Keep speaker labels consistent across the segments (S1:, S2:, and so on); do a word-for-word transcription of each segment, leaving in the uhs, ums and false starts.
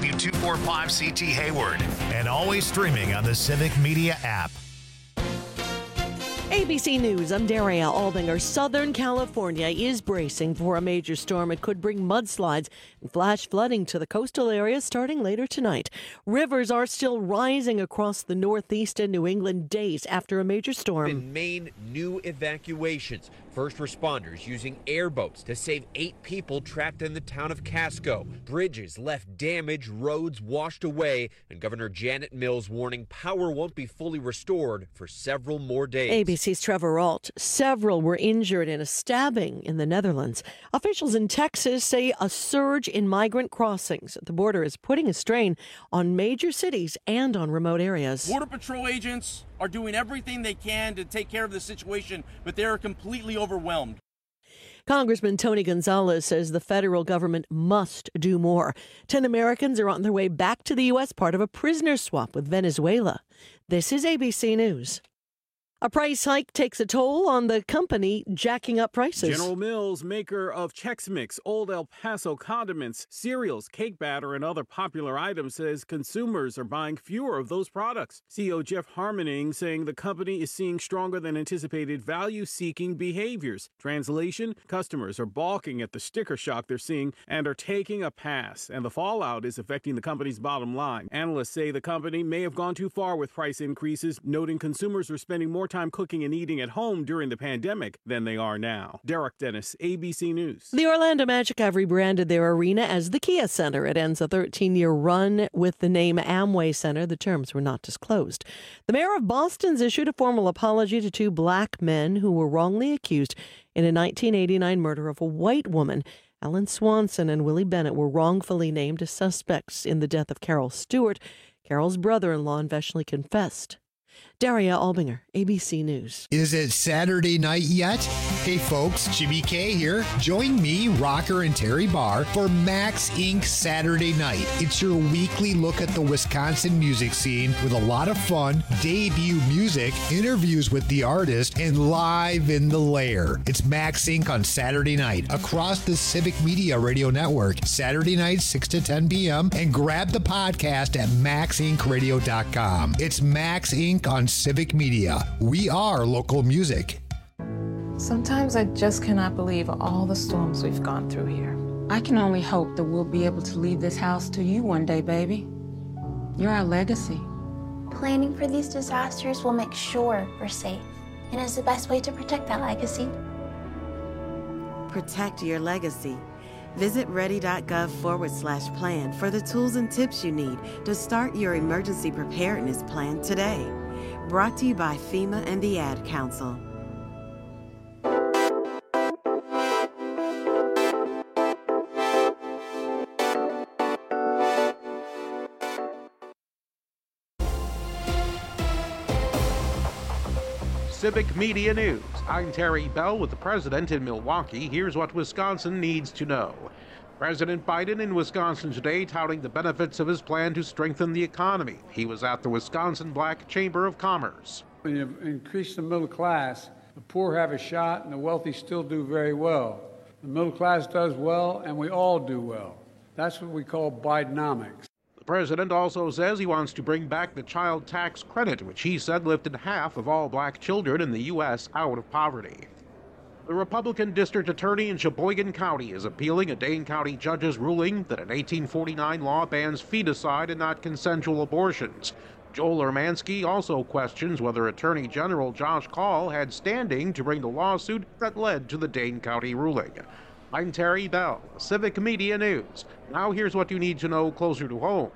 S1: W two forty-five C T Hayward, and always streaming on the Civic Media app.
S2: A B C News, I'm Daria Albinger. Southern California is bracing for a major storm. It could bring mudslides and flash flooding to the coastal areas starting later tonight. Rivers are still rising across the Northeast and New England days after a major storm.
S3: In Maine, new evacuations. First responders using airboats to save eight people trapped in the town of Casco. Bridges left damaged, roads washed away, and Governor Janet Mills warning power won't be fully restored for several more days.
S2: A B C's Trevor Ault. Several were injured in a stabbing in the Netherlands. Officials in Texas say a surge in migrant crossings at the border is putting a strain on major cities and on remote areas.
S4: Border Patrol agents are doing everything they can to take care of the situation, but they are completely overwhelmed.
S2: Congressman Tony Gonzalez says the federal government must do more. Ten Americans are on their way back to the U S, part of a prisoner swap with Venezuela. This is A B C News. A price hike takes a toll on the company jacking up prices.
S5: General Mills, maker of Chex Mix, Old El Paso condiments, cereals, cake batter, and other popular items, says consumers are buying fewer of those products. C E O Jeff Harmening saying the company is seeing stronger than anticipated value-seeking behaviors. Translation, customers are balking at the sticker shock they're seeing and are taking a pass, and the fallout is affecting the company's bottom line. Analysts say the company may have gone too far with price increases, noting consumers were spending more time cooking and eating at home during the pandemic than they are now. Derek Dennis, A B C News.
S2: The Orlando Magic have rebranded their arena as the Kia Center. It ends a thirteen-year run with the name Amway Center. The terms were not disclosed. The mayor of Boston's issued a formal apology to two black men who were wrongly accused in a nineteen eighty-nine murder of a white woman. Alan Swanson and Willie Bennett were wrongfully named as suspects in the death of Carol Stewart. Carol's brother-in-law eventually confessed. Daria Albinger, A B C News.
S6: Is it Saturday night yet? Hey folks, Jimmy K here. Join me, Rocker and Terry Barr, for Max Incorporated Saturday Night. It's your weekly look at the Wisconsin music scene with a lot of fun, debut music, interviews with the artist, and live in the lair. It's Max Incorporated on Saturday night across the Civic Media Radio Network, Saturday night, six to ten p.m., and grab the podcast at max inc radio dot com. It's Max Incorporated on Civic Media. We are local music.
S7: Sometimes I just cannot believe all the storms we've gone through here. I can only hope that we'll be able to leave this house to you one day, baby. You're our legacy.
S8: Planning for these disasters will make sure we're safe, and is the best way to protect that legacy.
S9: Protect your legacy. Visit ready.gov forward slash plan for the tools and tips you need to start your emergency preparedness plan today. Brought to you by FEMA and the Ad Council.
S10: Civic Media News. I'm Terry Bell with the president in Milwaukee. Here's what Wisconsin needs to know. President Biden in Wisconsin today touting the benefits of his plan to strengthen the economy. He was at the Wisconsin Black Chamber of Commerce.
S11: When you increase the middle class, the poor have a shot and the wealthy still do very well. The middle class does well and we all do well. That's what we call Bidenomics.
S10: The president also says he wants to bring back the child tax credit, which he said lifted half of all black children in the U S out of poverty. The Republican district attorney in Sheboygan County is appealing a Dane County judge's ruling that an eighteen forty-nine law bans feticide and not consensual abortions. Joel Ermansky also questions whether Attorney General Josh Kaul had standing to bring the lawsuit that led to the Dane County ruling. I'm Terry Bell, Civic Media News. Now here's what you need to know closer to home.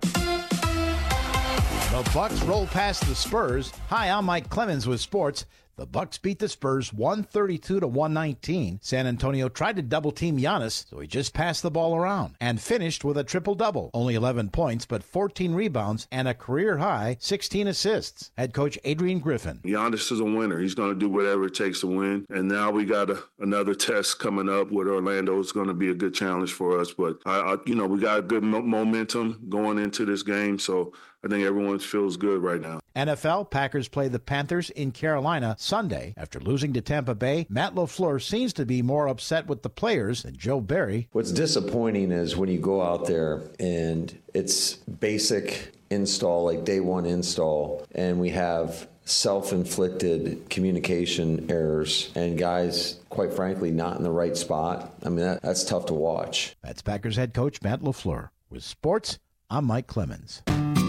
S12: The Bucks roll past the Spurs. Hi, I'm Mike Clemens with sports. The Bucks beat the Spurs one thirty-two to one nineteen. San Antonio tried to double-team Giannis, so he just passed the ball around and finished with a triple-double. Only eleven points, but fourteen rebounds and a career-high sixteen assists. Head coach Adrian Griffin.
S13: Giannis is a winner. He's going to do whatever it takes to win. And now we got a, another test coming up with Orlando. It's going to be a good challenge for us. But, I, I, you know, we got good mo- momentum going into this game, so I think everyone feels good right now.
S12: N F L, Packers play the Panthers in Carolina Sunday. After losing to Tampa Bay, Matt LaFleur seems to be more upset with the players than Joe Barry.
S14: What's disappointing is when you go out there and it's basic install, like day one install, and we have self-inflicted communication errors and guys, quite frankly, not in the right spot. I mean, that, that's tough to watch.
S12: That's Packers head coach Matt LaFleur. With sports, I'm Mike Clemens.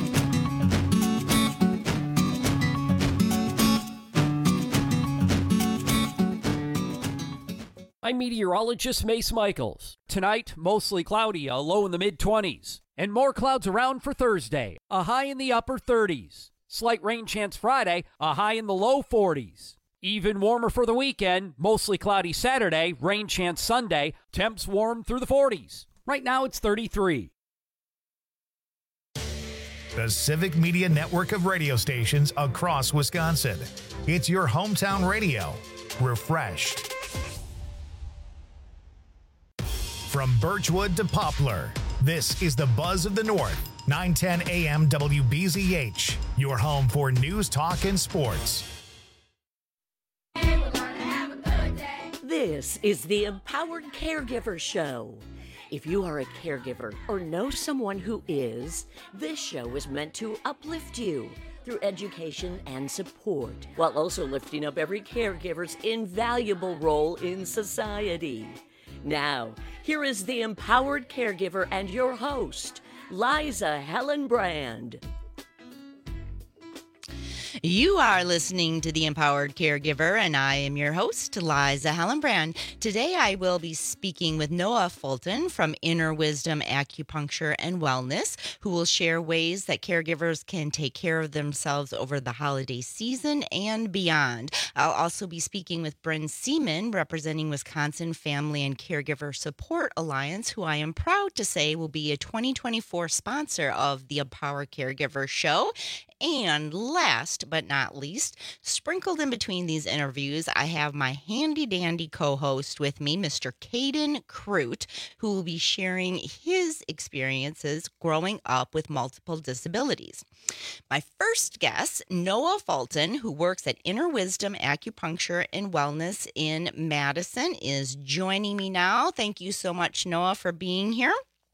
S15: I'm meteorologist Mace Michaels. Tonight, mostly cloudy, a low in the mid-twenties. And more clouds around for Thursday, a high in the upper thirties. Slight rain chance Friday, a high in the low forties. Even warmer for the weekend, mostly cloudy Saturday, rain chance Sunday, temps warm through the forties. Right now it's thirty-three.
S1: The Civic Media network of radio stations across Wisconsin. It's your hometown radio. Refreshed. From Birchwood to Poplar, this is the Buzz of the North. nine ten A M W B Z H, your home for news, talk, and sports.
S16: Hey, we're gonna have a good day. This is the Empowered Caregiver Show. If you are a caregiver or know someone who is, this show is meant to uplift you through education and support, while also lifting up every caregiver's invaluable role in society. Now, here is the Empowered Caregiver and your host, Liza Hellenbrand.
S17: You are listening to The Empowered Caregiver, and I am your host, Liza Hellenbrand. Today I will be speaking with Noah Fulton from Inner Wisdom Acupuncture and Wellness, who will share ways that caregivers can take care of themselves over the holiday season and beyond. I'll also be speaking with Bryn Seaman, representing Wisconsin Family and Caregiver Support Alliance, who I am proud to say will be a twenty twenty-four sponsor of the Empowered Caregiver Show. And last but not least, sprinkled in between these interviews, I have my handy-dandy co-host with me, Mister Caden Crute, who will be sharing his experiences growing up with multiple disabilities. My first guest, Noah Fulton, who works at Inner Wisdom Acupuncture and Wellness in Madison, is joining me now. Thank you so much, Noah, for being here.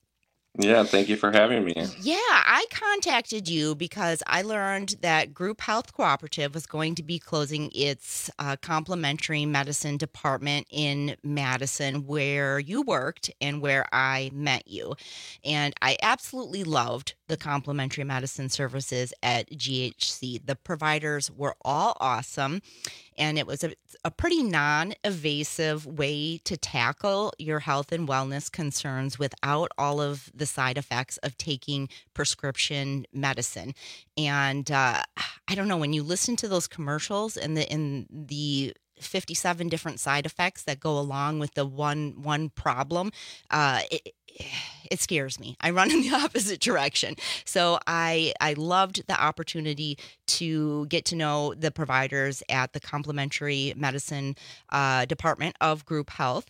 S18: Yeah, thank you for having me.
S17: Yeah, I contacted you because I learned that Group Health Cooperative was going to be closing its uh, complementary medicine department in Madison, where you worked and where I met you. And I absolutely loved the complementary medicine services at G H C. The providers were all awesome, and it was a, a pretty non-invasive way to tackle your health and wellness concerns without all of the side effects of taking prescription medicine. And uh, I don't know, when you listen to those commercials and the in the fifty-seven different side effects that go along with the one one problem, uh, it, it scares me. I run in the opposite direction. So I I loved the opportunity to get to know the providers at the complementary medicine uh, department of Group Health.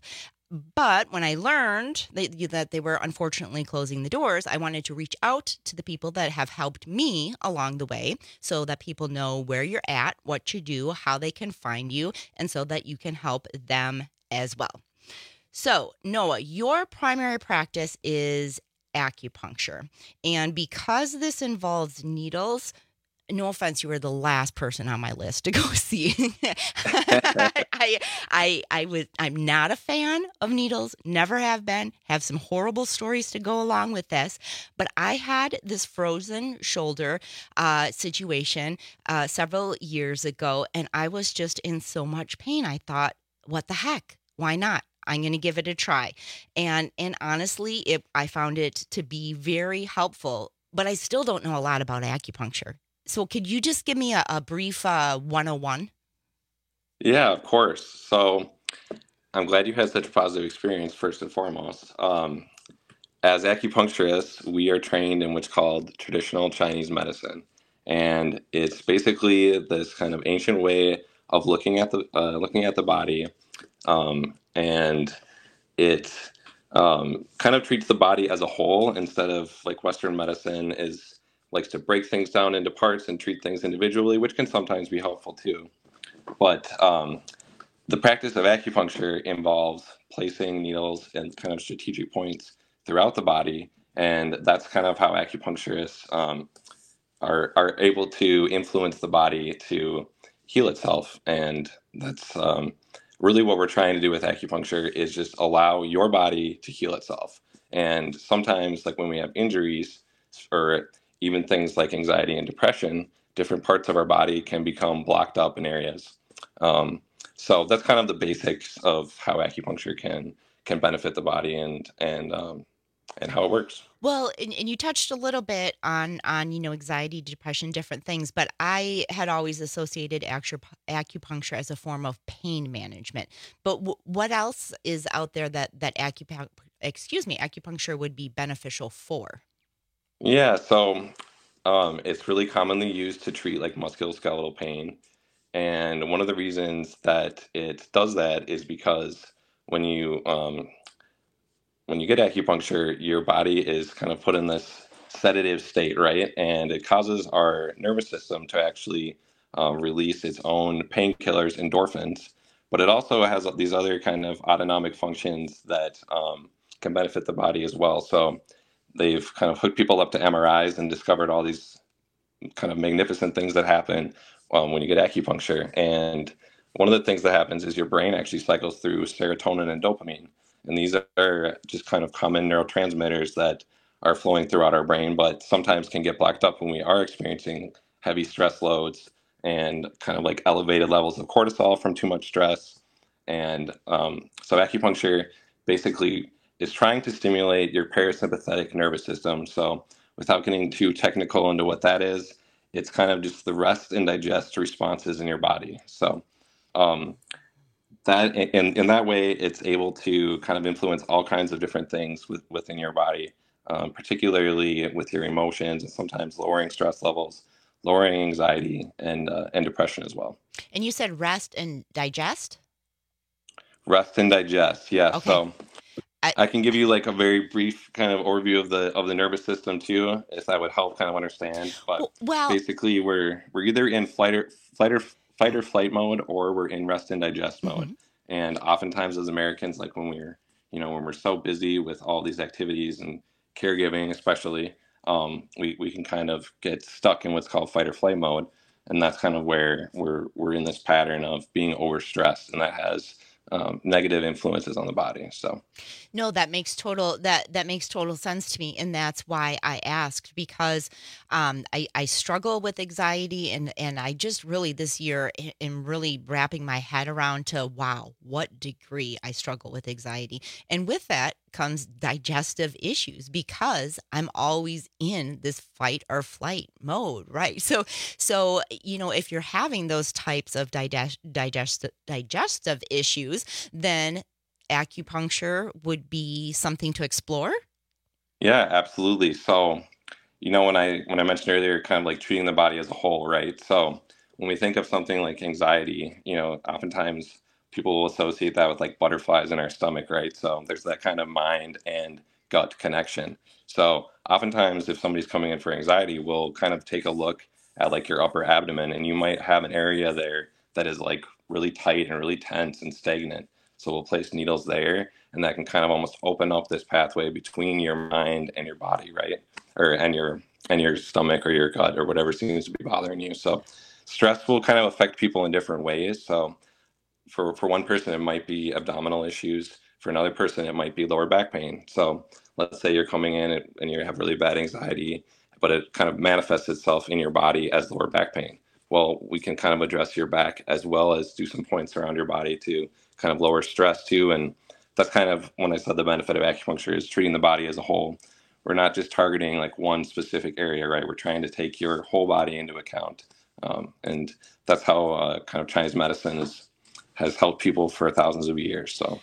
S17: But when I learned that, that they were unfortunately closing the doors, I wanted to reach out to the people that have helped me along the way so that people know where you're at, what you do, how they can find you, and so that you can help them as well. So, Noah, your primary practice is acupuncture. And because this involves needles, no offense, you were the last person on my list to go see. I, I, I was, I'm not a fan of needles, never have been, have some horrible stories to go along with this. But I had this frozen shoulder uh, situation uh, several years ago, and I was just in so much pain. I thought, what the heck? Why not? I'm going to give it a try. And, and honestly, it, I found it to be very helpful, but I still don't know a lot about acupuncture. So could you just give me a, a brief uh, one oh one?
S18: Yeah, of course. So I'm glad you had such a positive experience, first and foremost. Um, as acupuncturists, we are trained in what's called traditional Chinese medicine. And it's basically this kind of ancient way of looking at the uh, looking at the body. Um, and it um, kind of treats the body as a whole instead of like Western medicine is likes to break things down into parts and treat things individually, which can sometimes be helpful too. But um, the practice of acupuncture involves placing needles in kind of strategic points throughout the body, and that's kind of how acupuncturists um, are are able to influence the body to heal itself. And that's um, really what we're trying to do with acupuncture, is just allow your body to heal itself. And sometimes, like when we have injuries or even things like anxiety and depression, different parts of our body can become blocked up in areas. Um, so that's kind of the basics of how acupuncture can can benefit the body and and um, and how it works.
S17: Well, and, and you touched a little bit on on you know anxiety, depression, different things, but I had always associated acu- acupuncture as a form of pain management. But w- what else is out there that that acupuncture, excuse me, acupuncture would be beneficial for?
S18: Yeah, so um, it's really commonly used to treat like musculoskeletal pain. And one of the reasons that it does that is because when you um, when you get acupuncture, your body is kind of put in this sedative state, right? And it causes our nervous system to actually um, release its own painkillers, endorphins. But it also has these other kind of autonomic functions that um, can benefit the body as well. So they've kind of hooked people up to M R Is and discovered all these kind of magnificent things that happen um, when you get acupuncture. And one of the things that happens is your brain actually cycles through serotonin and dopamine. And these are just kind of common neurotransmitters that are flowing throughout our brain, but sometimes can get blocked up when we are experiencing heavy stress loads and kind of like elevated levels of cortisol from too much stress. And um, so acupuncture basically is trying to stimulate your parasympathetic nervous system. So without getting too technical into what that is, it's kind of just the rest and digest responses in your body. So um, that in, in that way, it's able to kind of influence all kinds of different things with, within your body, um, particularly with your emotions and sometimes lowering stress levels, lowering anxiety and uh, and depression as well.
S17: And you said rest and digest?
S18: Rest and digest, yes.
S17: Okay.
S18: So I, I can give you like a very brief kind of overview of the of the nervous system too, if that would help kind of understand. But
S17: well,
S18: basically, we're we're either in flight or flight or fight or flight mode, or we're in rest and digest mode. Mm-hmm. And oftentimes, as Americans, like when we're you know when we're so busy with all these activities and caregiving, especially, um, we we can kind of get stuck in what's called fight or flight mode, and that's kind of where we're we're in this pattern of being overstressed, and that has Um, negative influences on the body. So
S17: no, that makes total that that makes total sense to me, and that's why I asked, because um, I, I struggle with anxiety, and and I just really this year am really wrapping my head around to wow, what degree I struggle with anxiety, and with that comes digestive issues because I'm always in this fight or flight mode, right? So so you know if you're having those types of digest digest digestive issues, then acupuncture would be something to explore?
S18: yeah, absolutely. So, you know, when I when I mentioned earlier, kind of like treating the body as a whole, right? So when we think of something like anxiety, you know, oftentimes people will associate that with like butterflies in our stomach, right? So there's that kind of mind and gut connection. So oftentimes if somebody's coming in for anxiety, we'll kind of take a look at like your upper abdomen, and you might have an area there that is like really tight and really tense and stagnant. So we'll place needles there, and that can kind of almost open up this pathway between your mind and your body, right? Or and your and your stomach or your gut or whatever seems to be bothering you. So stress will kind of affect people in different ways. So for for one person, it might be abdominal issues. For another person, it might be lower back pain. So let's say you're coming in and, and you have really bad anxiety, but it kind of manifests itself in your body as lower back pain. Well, we can kind of address your back as well as do some points around your body to kind of lower stress too. And that's kind of when I said the benefit of acupuncture is treating the body as a whole. We're not just targeting like one specific area, right? We're trying to take your whole body into account. Um, and that's how uh, kind of Chinese medicine is, has helped people for thousands of years. So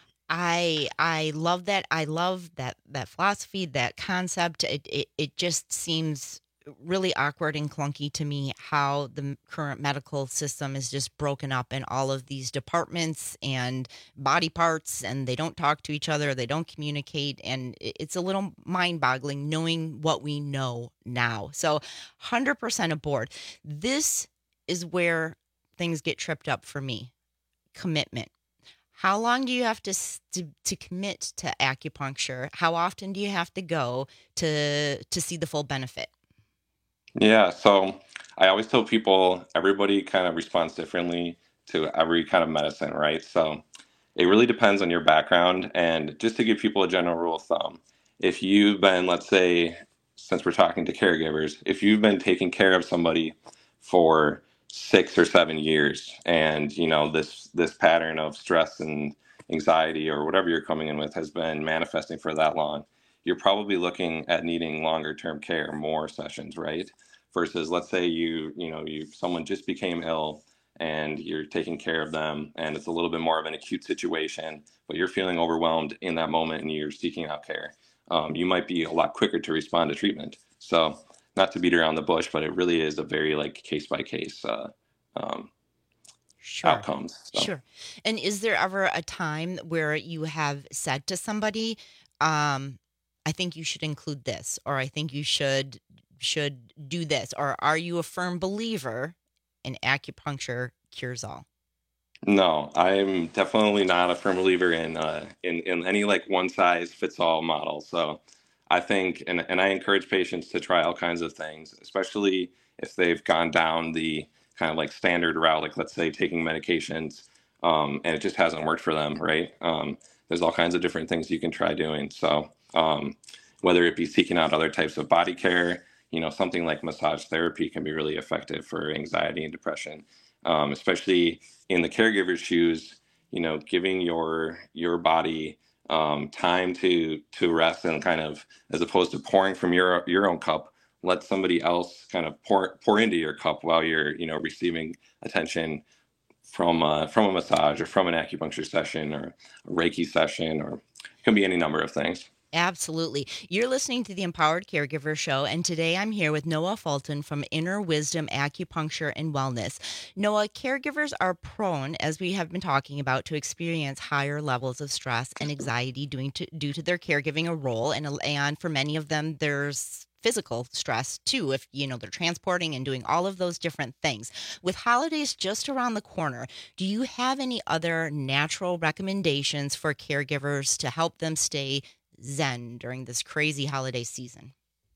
S17: I I love that. I love that that philosophy, that concept. It it, it just seems really awkward and clunky to me how the current medical system is just broken up in all of these departments and body parts, and they don't talk to each other, they don't communicate, and it's a little mind-boggling knowing what we know now. So one hundred percent aboard. This is where things get tripped up for me. Commitment. How long do you have to, to to commit to acupuncture? How often do you have to go to to see the full benefit?
S18: Yeah, so I always tell people everybody kind of responds differently to every kind of medicine, right? So it really depends on your background. And just to give people a general rule of thumb, if you've been, let's say, since we're talking to caregivers, if you've been taking care of somebody for six or seven years and, you know, this this pattern of stress and anxiety or whatever you're coming in with has been manifesting for that long, you're probably looking at needing longer term care, more sessions, right? Versus, let's say you, you know, you someone just became ill and you're taking care of them and it's a little bit more of an acute situation, but you're feeling overwhelmed in that moment and you're seeking out care. Um, you might be a lot quicker to respond to treatment. So not to beat around the bush, but it really is a very like case by case uh, um,
S17: Sure.
S18: outcomes. So.
S17: Sure. And is there ever a time where you have said to somebody, um, I think you should include this, or I think you should should do this, or are you a firm believer in acupuncture cures all?
S18: No, I'm definitely not a firm believer in uh, in in any like one size fits all model. So I think, and and I encourage patients to try all kinds of things, especially if they've gone down the kind of like standard route, like let's say taking medications, um, and it just hasn't worked for them, right? Um, there's all kinds of different things you can try doing. So um, whether it be seeking out other types of body care, you know, something like massage therapy can be really effective for anxiety and depression, um, especially in the caregiver's shoes. You know, giving your your body um, time to to rest and kind of, as opposed to pouring from your your own cup, let somebody else kind of pour pour into your cup while you're, you know, receiving attention from uh, from a massage or from an acupuncture session or a Reiki session, or it can be any number of things.
S17: Absolutely. You're listening to the Empowered Caregiver Show, and today I'm here with Noah Fulton from Inner Wisdom Acupuncture and Wellness. Noah, caregivers are prone, as we have been talking about, to experience higher levels of stress and anxiety due to, due to their caregiving a role, and, and for many of them, there's physical stress too, if you know they're transporting and doing all of those different things. With holidays just around the corner, do you have any other natural recommendations for caregivers to help them stay zen during this crazy holiday season?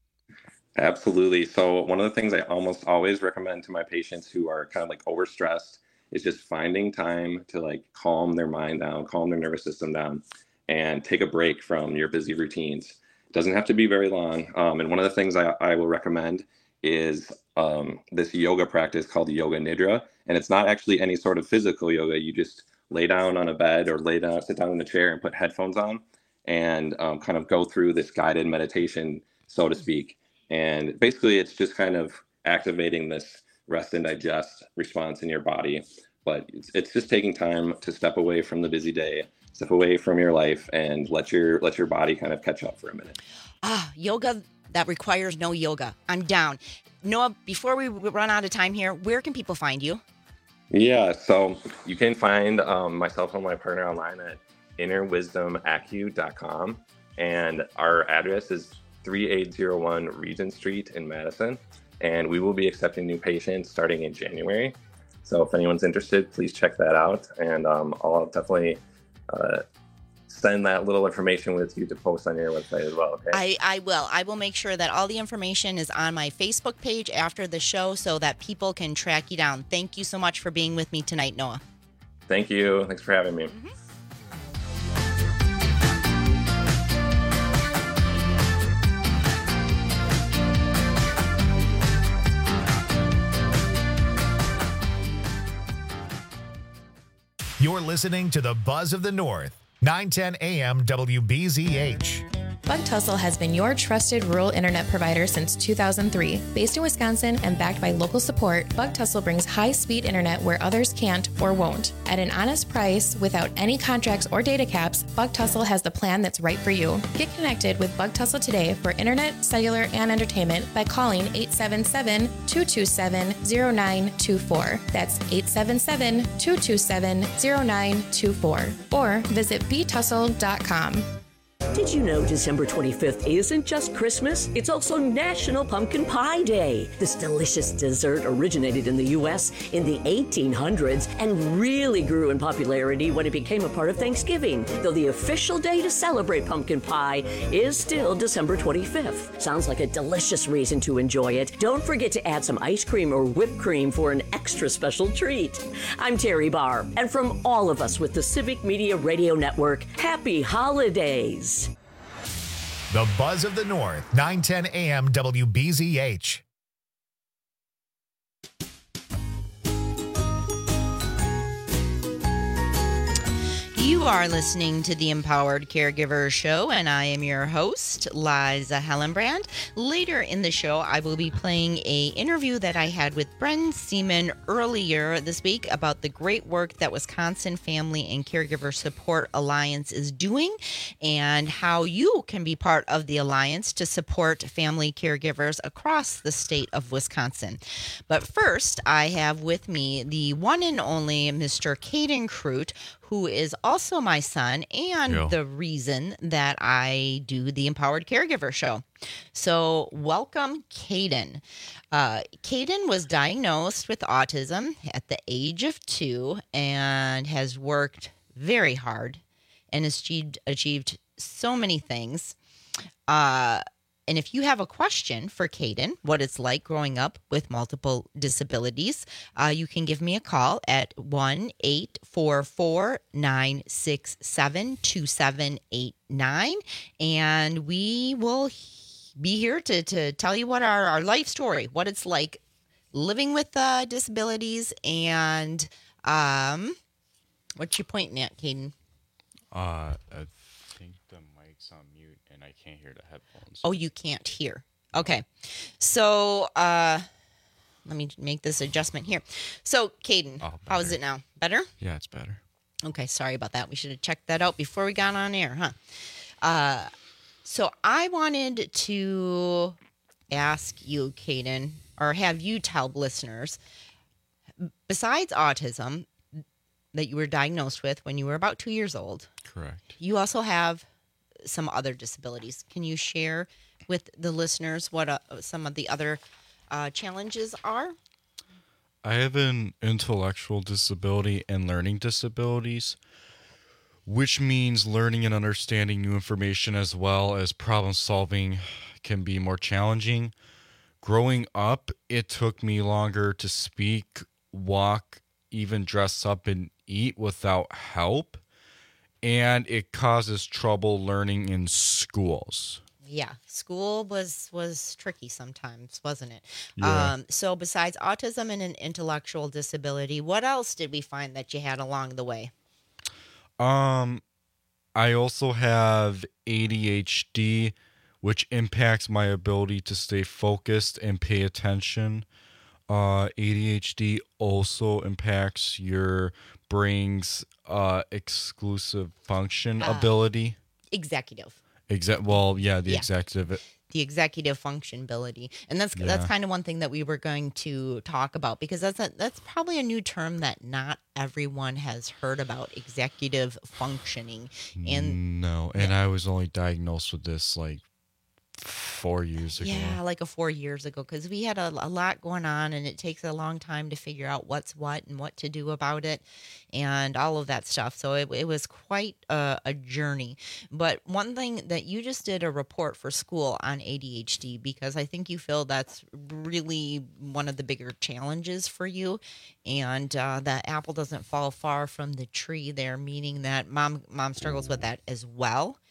S18: Absolutely. So one of the things I almost always recommend to my patients who are kind of like overstressed is just finding time to like calm their mind down, calm their nervous system down, and take a break from your busy routines. It doesn't have to be very long. Um, and one of the things I, I will recommend is um, this yoga practice called Yoga Nidra. And it's not actually any sort of physical yoga. You just lay down on a bed or lay down, sit down in a chair and put headphones on and um, kind of go through this guided meditation, so to speak. And basically, it's just kind of activating this rest and digest response in your body. But it's, it's just taking time to step away from the busy day, step away from your life, and let your let your body kind of catch up for a minute.
S17: Ah, yoga that requires no yoga. I'm down. Noah, before we run out of time here, where can people find you?
S18: Yeah, so you can find um, myself and my partner online at inner wisdom acu dot com, and our address is three eight zero one Regent Street in Madison, and we will be accepting new patients starting in January. So if anyone's interested, please check that out, and um, I'll definitely uh, send that little information with you to post on your website as well. Okay.
S17: I, I will. I will make sure that all the information is on my Facebook page after the show so that people can track you down. Thank you so much for being with me tonight, Noah.
S18: Thank you. Thanks for having me. Mm-hmm.
S1: You're listening to the Buzz of the North, nine ten A M W B Z H.
S19: Bug Tussle has been your trusted rural internet provider since two thousand three. Based in Wisconsin and backed by local support, Bug Tussle brings high-speed internet where others can't or won't. At an honest price, without any contracts or data caps, Bug Tussle has the plan that's right for you. Get connected with Bug Tussle today for internet, cellular, and entertainment by calling eight seven seven, two two seven, zero nine two four. That's eight seven seven, two two seven, zero nine two four. Or visit b tussle dot com.
S16: Did you know December twenty-fifth isn't just Christmas? It's also National Pumpkin Pie Day. This delicious dessert originated in the U S in the eighteen hundreds and really grew in popularity when it became a part of Thanksgiving, though the official day to celebrate pumpkin pie is still December twenty-fifth. Sounds like a delicious reason to enjoy it. Don't forget to add some ice cream or whipped cream for an extra special treat. I'm Terry Barr, and from all of us with the Civic Media Radio Network, happy holidays.
S1: The Buzz of the North, nine ten A M W B Z H.
S17: You are listening to the Empowered Caregiver Show, and I am your host, Liza Hellenbrand. Later in the show, I will be playing a interview that I had with Bren Seaman earlier this week about the great work that Wisconsin Family and Caregiver Support Alliance is doing and how you can be part of the alliance to support family caregivers across the state of Wisconsin. But first, I have with me the one and only Mister Caden Crute, who is also my son and
S20: Yeah.
S17: the reason that I do the Empowered Caregiver Show. So welcome, Caden. Uh, Caden was diagnosed with autism at the age of two and has worked very hard and has achieved, achieved so many things. Uh, And if you have a question for Caden, what it's like growing up with multiple disabilities, uh, you can give me a call at one eight four four, nine six seven, two seven eight nine. And we will be here to, to tell you what our, our life story, what it's like living with uh, disabilities. And um, what you pointing at, Caden?
S20: Uh, I think the mic's on mute and I can't hear the headphones.
S17: Oh, you can't hear. Okay. So, uh, let me make this adjustment here. So, Caden,
S20: Oh,
S17: how is it now? Better?
S20: Yeah, it's better.
S17: Okay, sorry about that. We should have checked that out before we got on air, huh? Uh, so I wanted to ask you, Caden, or have you tell listeners, besides autism that you were diagnosed with when you were about two years old,
S20: Correct.
S17: you also have some other disabilities. Can you share with the listeners what uh, some of the other uh, challenges are?
S20: I have an intellectual disability and learning disabilities, which means learning and understanding new information as well as problem solving can be more challenging. Growing up, it took me longer to speak, walk, even dress up and eat without help. And it causes trouble learning in schools.
S17: Yeah, school was was tricky sometimes, wasn't it?
S20: Yeah.
S17: Um, so besides autism and an intellectual disability, what else did we find that you had along the way?
S20: Um, I also have A D H D, which impacts my ability to stay focused and pay attention. Uh, A D H D also impacts your brain's uh, exclusive function
S17: Uh,
S20: ability.
S17: Executive.
S20: Exact. Well, yeah, the
S17: Yeah.
S20: executive.
S17: The executive function ability, and that's that's
S20: Yeah.
S17: kind of one thing that we were going to talk about, because that's a, that's probably a new term that not everyone has heard about, executive functioning. And
S20: No, and I was only diagnosed with this like four years ago.
S17: yeah, like a four years ago, because we had a, a lot going on, and it takes a long time to figure out what's what and what to do about it, and all of that stuff. So it, it was quite a, a journey. But one thing that you just did a report for school on A D H D, because I think you feel that's really one of the bigger challenges for you, and uh, the apple doesn't fall far from the tree there, meaning that mom mom struggles with that as well.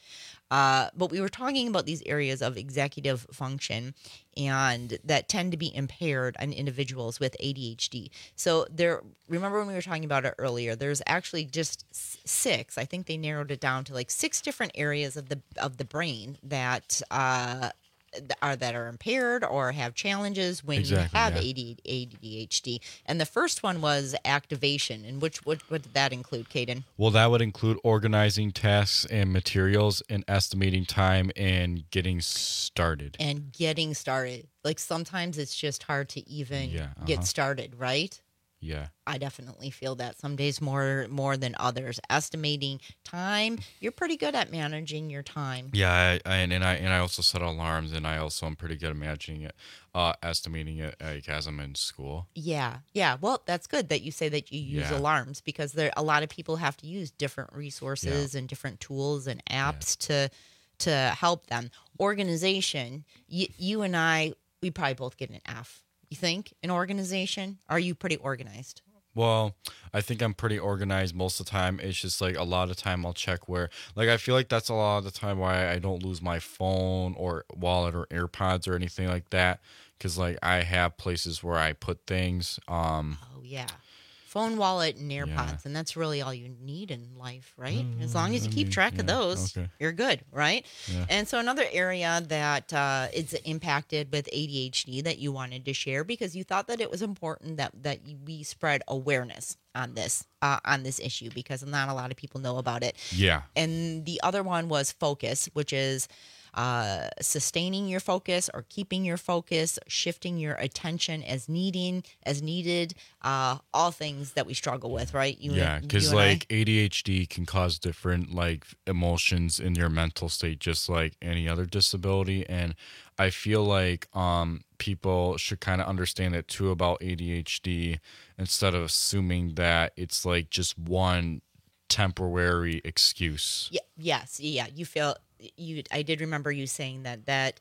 S17: Uh, but we were talking about these areas of executive function and that tend to be impaired on individuals with A D H D. So there, remember when we were talking about it earlier, there's actually just six, I think they narrowed it down to like six different areas of the of the brain that uh, are that are impaired or have challenges when
S20: Exactly,
S17: you have
S20: yeah.
S17: A D H D. And the first one was activation. And which what, what did that include, Caden?
S20: Well, that would include organizing tasks and materials and estimating time and getting started.
S17: And getting started. Like sometimes it's just hard to even
S20: Yeah, uh-huh.
S17: get started, right?
S20: Yeah.
S17: I definitely feel that some days more more than others. Estimating time, you're pretty good at managing your time.
S20: Yeah, I, I, and, and I and I also set alarms, and I also am pretty good at managing it, uh, estimating it like as I'm in school.
S17: Yeah, yeah. Well, that's good that you say that you use
S20: Yeah.
S17: alarms because there a lot of people have to use different resources and different tools and apps to to help them. Organization, you, you and I, we probably both get an F. You think in organization? Are you pretty organized?
S20: Well, I think I'm pretty organized most of the time. It's just like a lot of time I'll check where, like, I feel like that's a lot of the time why I don't lose my phone or wallet or AirPods or anything like that. Cause like I have places where I put things. Um,
S17: Oh yeah, phone, wallet, and AirPods,
S20: Yeah.
S17: and that's really all you need in life, right? As long
S20: Mm,
S17: as you
S20: I
S17: keep
S20: mean,
S17: track of
S20: yeah,
S17: those,
S20: okay.
S17: you're good, right?
S20: Yeah.
S17: And so another area that uh, is impacted with A D H D that you wanted to share because you thought that it was important that that we spread awareness on this uh, on this issue because not a lot of people know about it.
S20: Yeah.
S17: And the other one was focus, which is uh, sustaining your focus or keeping your focus, shifting your attention as needing as needed. Uh, all things that we struggle with, right? You
S20: yeah,
S17: and-
S20: because
S17: you and I?
S20: like A D H D can cause different like emotions in your mental state, just like any other disability. And I feel like um people should kind of understand it too about A D H D instead of assuming that it's like just one temporary excuse.
S17: Yeah, yes, yeah. You feel you. I did remember you saying that that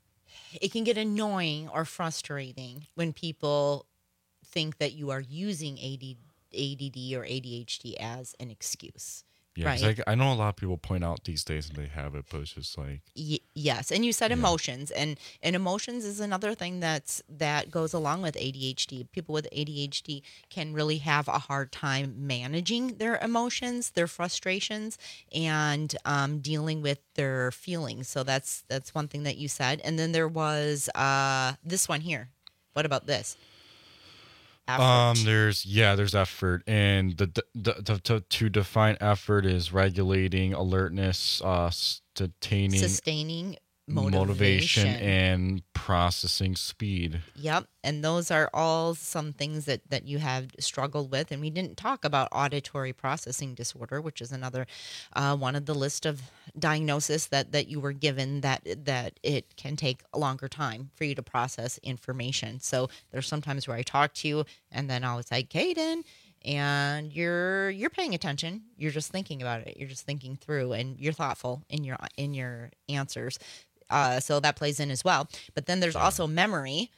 S17: it can get annoying or frustrating when people think that you are using A D, A D D or A D H D as an excuse.
S20: Yeah, 'cause
S17: right.
S20: like, I know a lot of people point out these days and they have it, but it's just like
S17: Y- yes, and you said emotions, and and emotions is another thing that's that goes along with A D H D. People with A D H D can really have a hard time managing their emotions, their frustrations, and um, dealing with their feelings. So that's that's one thing that you said. And then there was uh, this one here. What about this? Effort.
S20: Um, there's yeah, there's effort, and the, the, the, the to, to define effort is regulating alertness, uh, sustaining,
S17: Sustaining
S20: motivation,
S17: motivation.
S20: and processing speed.
S17: Yep. And those are all some things that, that you have struggled with. And we didn't talk about auditory processing disorder, which is another uh, one of the list of diagnosis that, that you were given that that it can take a longer time for you to process information. So there's sometimes where I talk to you and then I was like, Caden, and you're you're paying attention. You're just thinking about it. You're just thinking through and you're thoughtful in your in your answers. Uh, so that plays in as well. But then there's also memory,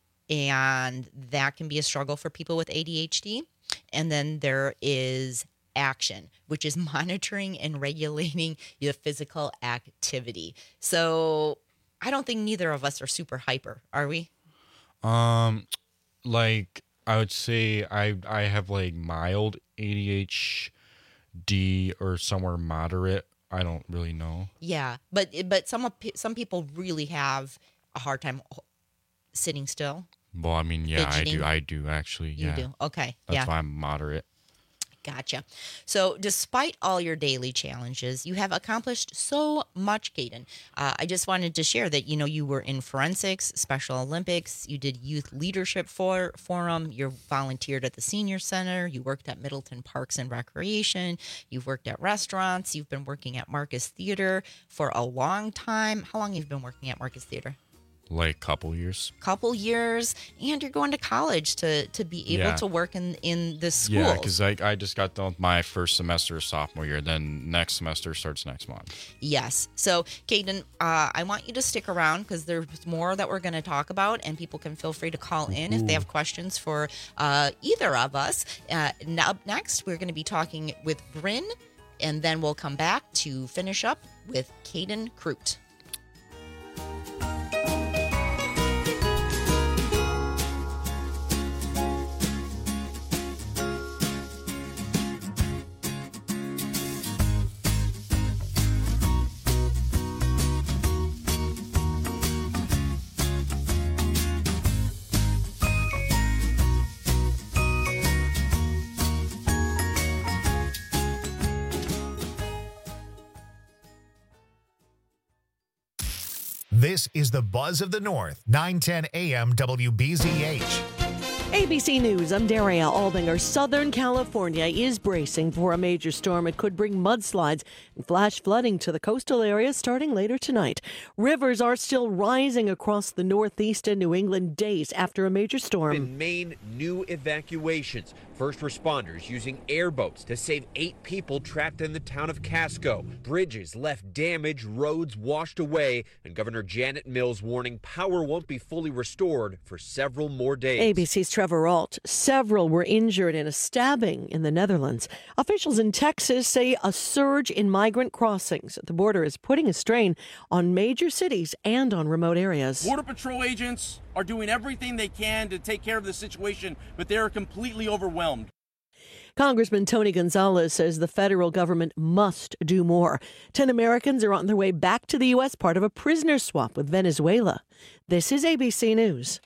S17: and that can be a struggle for people with A D H D. And then there is action, which is monitoring and regulating your physical activity. So I don't think neither of us are super hyper, are we?
S20: Um, like I would say, I I have like mild A D H D or somewhere moderate. I don't really know.
S17: Yeah, but but some of pe- some people really have a hard time sitting still.
S20: Well, I mean, yeah,
S17: Fidgeting.
S20: I do. I do actually.
S17: You
S20: Yeah.
S17: do? Okay,
S20: That's
S17: yeah.
S20: why I'm moderate.
S17: Gotcha. So, despite all your daily challenges, you have accomplished so much, Caden. Uh, I just wanted to share that, you know, you were in forensics, Special Olympics, you did youth leadership for, forum, you volunteered at the senior center, you worked at Middleton Parks and Recreation, you've worked at restaurants, you've been working at Marcus Theater for a long time. How long have you been working at Marcus Theater?
S20: Like couple years.
S17: Couple years, and you're going to college to to be able
S20: Yeah.
S17: to work in in the schools.
S20: Yeah, because I, I just got done with my first semester of sophomore year. Then next semester starts next month.
S17: Yes. So, Caden, uh, I want you to stick around because there's more that we're going to talk about, and people can feel free to call in if they have questions for uh, either of us. Uh, now, next, we're going to be talking with Bryn, and then we'll come back to finish up with Caden Crute.
S1: This is the Buzz of the North, nine ten A M W B Z H.
S2: A B C News, I'm Daria Aldinger. Southern California is bracing for a major storm. It could bring mudslides and flash flooding to the coastal areas starting later tonight. Rivers are still rising across the Northeast and New England days after a major storm.
S3: In Maine, new evacuations. First responders using airboats to save eight people trapped in the town of Casco. Bridges left damaged, roads washed away, and Governor Janet Mills warning power won't be fully restored for several more days.
S2: A B C's Trevor Ault. Several were injured in a stabbing in the Netherlands. Officials in Texas say a surge in migrant crossings at the border is putting a strain on major cities and on remote areas.
S4: Border Patrol agents are doing everything they can to take care of the situation, but they are completely overwhelmed.
S2: Congressman Tony Gonzalez says the federal government must do more. Ten Americans are on their way back to the U S, part of a prisoner swap with Venezuela. This is A B C News.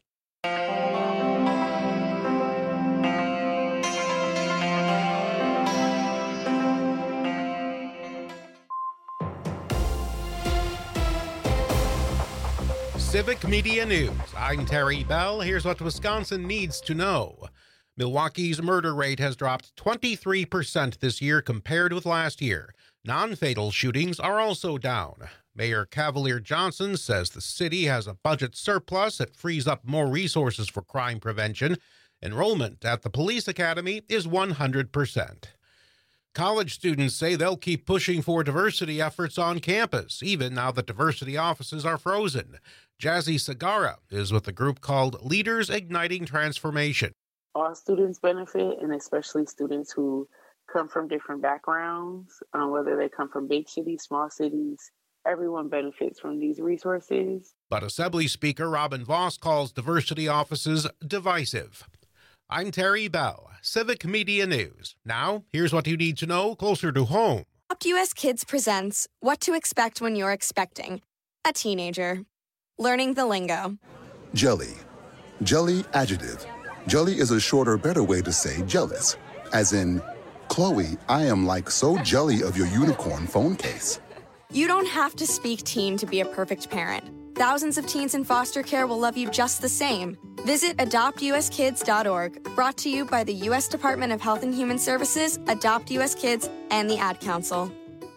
S10: Civic Media News. I'm Terry Bell. Here's what Wisconsin needs to know. Milwaukee's murder rate has dropped twenty-three percent this year compared with last year. Non-fatal shootings are also down. Mayor Cavalier Johnson says the city has a budget surplus that frees up more resources for crime prevention. Enrollment at the police academy is one hundred percent. College students say they'll keep pushing for diversity efforts on campus, even now that diversity offices are frozen. Jazzy Sagara is with a group called Leaders Igniting Transformation.
S21: All students benefit, and especially students who come from different backgrounds, um, whether they come from big cities, small cities. Everyone benefits from these resources.
S10: But Assembly Speaker Robin Voss calls diversity offices divisive. I'm Terry Bell, Civic Media News. Now, here's what you need to know closer to home.
S22: Adopt U S Kids presents What to Expect When You're Expecting a Teenager. Learning the lingo.
S23: Jelly. Jelly adjective. Jelly is a shorter, better way to say jealous. As in, Chloe, I am like so jelly of your unicorn phone case.
S22: You don't have to speak teen to be a perfect parent. Thousands of teens in foster care will love you just the same. Visit adopt u s kids dot org, brought to you by the U S Department of Health and Human Services, Adopt U S Kids, and the Ad Council.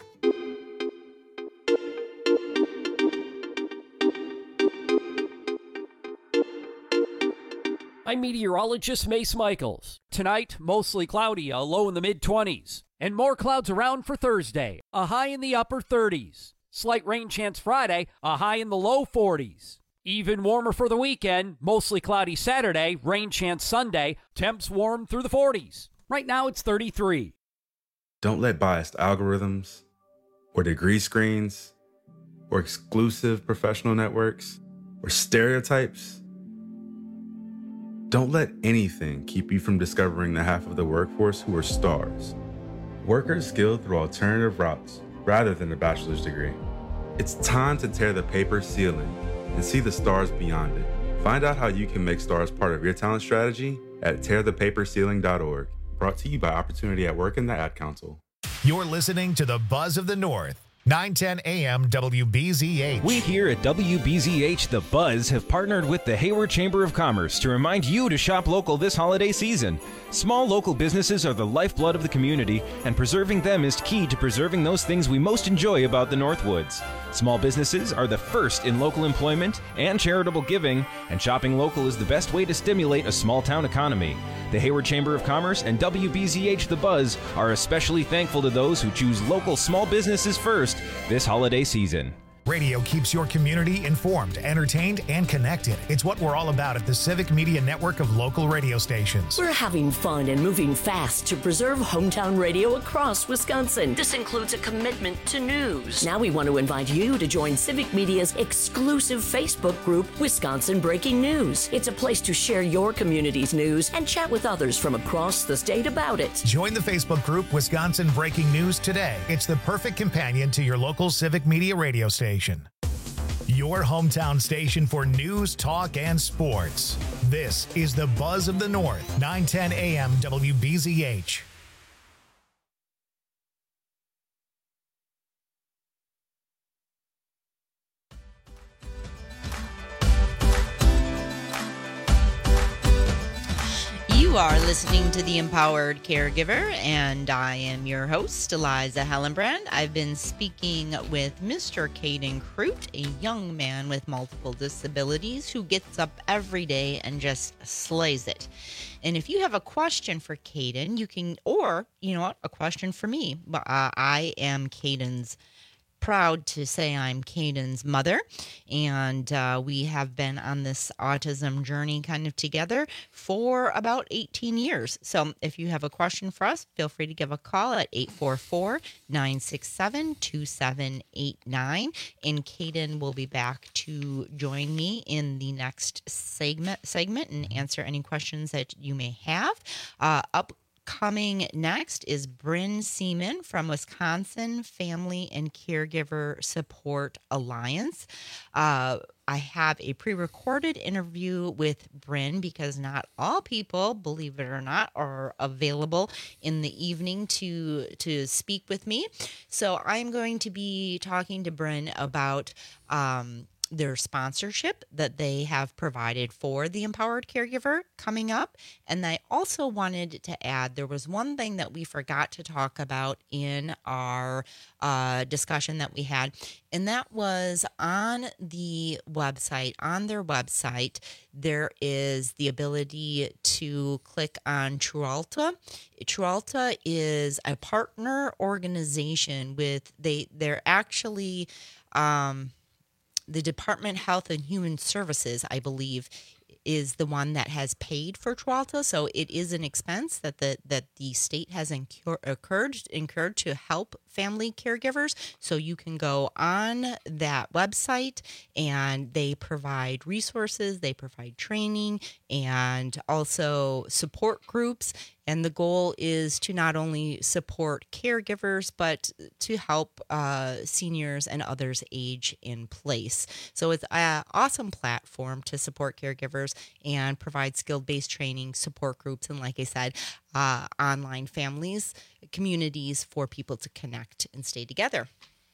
S15: I'm meteorologist Mace Michaels. Tonight, mostly cloudy, a low in the mid-twenties. And more clouds around for Thursday, a high in the upper thirties. Slight rain chance Friday, a high in the low forties. Even warmer for the weekend, mostly cloudy Saturday, rain chance Sunday, temps warm through the forties. Right now it's thirty-three.
S24: Don't let biased algorithms, or degree screens, or exclusive professional networks, or stereotypes, don't let anything keep you from discovering the half of the workforce who are stars. Workers skilled through alternative routes rather than a bachelor's degree. It's time to tear the paper ceiling and see the stars beyond it. Find out how you can make stars part of your talent strategy at tear the paper ceiling dot org. Brought to you by Opportunity at Work and the Ad Council.
S1: You're listening to the Buzz of the North. nine ten A M W B Z H.
S25: We here at W B Z H The Buzz have partnered with the Hayward Chamber of Commerce to remind you to shop local this holiday season. Small local businesses are the lifeblood of the community, and preserving them is key to preserving those things we most enjoy about the Northwoods. Small businesses are the first in local employment and charitable giving, and shopping local is the best way to stimulate a small town economy. The Hayward Chamber of Commerce and W B Z H The Buzz are especially thankful to those who choose local small businesses first this holiday season.
S1: Radio keeps your community informed, entertained, and connected. It's what we're all about at the Civic Media Network of local radio stations.
S16: We're having fun and moving fast to preserve hometown radio across Wisconsin. This includes a commitment to news. Now we want to invite you to join Civic Media's exclusive Facebook group, Wisconsin Breaking News. It's a place to share your community's news and chat with others from across the state about it.
S1: Join the Facebook group Wisconsin Breaking News today. It's the perfect companion to your local Civic Media radio station. Your hometown station for news, talk, and sports. This is the Buzz of the North, nine ten A M W B Z H.
S17: You are listening to The Empowered Caregiver, and I am your host, Eliza Hellenbrand. I've been speaking with Mister Caden Crute, a young man with multiple disabilities who gets up every day and just slays it. And if you have a question for Caden, you can, or, you know what, a question for me. Uh, I am Caden's proud to say I'm Caden's mother, and uh, we have been on this autism journey kind of together for about eighteen years. So if you have a question for us, feel free to give a call at eight four four, nine six seven, two seven eight nine, and Caden will be back to join me in the next segment, segment and answer any questions that you may have. Uh, up Coming next is Bryn Seaman from Wisconsin Family and Caregiver Support Alliance. Uh, I have a pre-recorded interview with Bryn because not all people, believe it or not, are available in the evening to to speak with me. So I'm going to be talking to Bryn about um, their sponsorship that they have provided for the Empowered Caregiver coming up. And I also wanted to add, there was one thing that we forgot to talk about in our uh, discussion that we had, and that was on the website, on their website, there is the ability to click on Trualta. Trualta is a partner organization with, they, they're actually, um, the Department of Health and Human Services, I believe, is the one that has paid for Trualta. So it is an expense that the that the state has incur, incurred, incurred to help family caregivers. So you can go on that website and they provide resources, they provide training, and also support groups. And the goal is to not only support caregivers, but to help uh, seniors and others age in place. So it's an awesome platform to support caregivers and provide skill-based training, support groups, and like I said, uh, online families, communities for people to connect and stay together.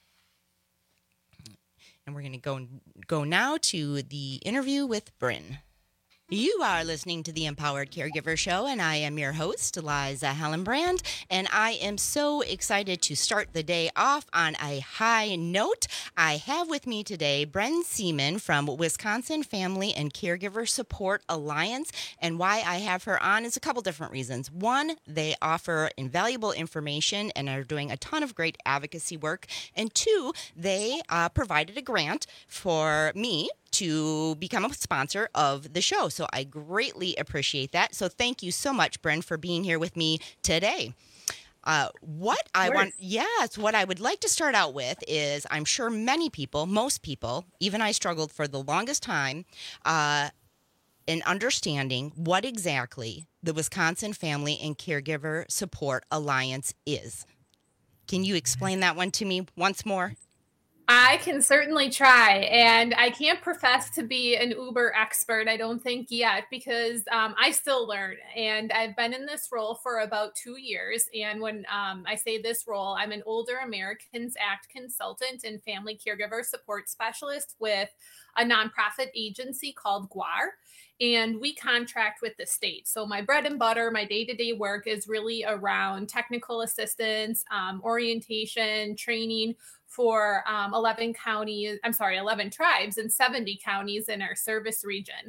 S17: And we're going to go go now to the interview with Bryn. You are listening to the Empowered Caregiver Show, and I am your host, Eliza Hellenbrand, and I am so excited to start the day off on a high note. I have with me today Bryn Seaman from Wisconsin Family and Caregiver Support Alliance, and why I have her on is a couple different reasons. One, they offer invaluable information and are doing a ton of great advocacy work, and two, they uh, provided a grant for me to become a sponsor of the show. So I greatly appreciate that. So thank you so much, Bryn, for being here with me today. Uh, what I want, yes, what I would like to start out with is, I'm sure many people, most people, even I struggled for the longest time uh, in understanding what exactly the Wisconsin Family and Caregiver Support Alliance is. Can you explain that one to me once more?
S5: I can certainly try, and I can't profess to be an uber expert, I don't think yet, because um, I still learn, and I've been in this role for about two years, and when um, I say this role, I'm an Older Americans Act consultant and family caregiver support specialist with a nonprofit agency called G W A R, and we contract with the state. So my bread and butter, my day-to-day work is really around technical assistance, um, orientation, training for um, eleven counties, I'm sorry, eleven tribes and seventy counties in our service region.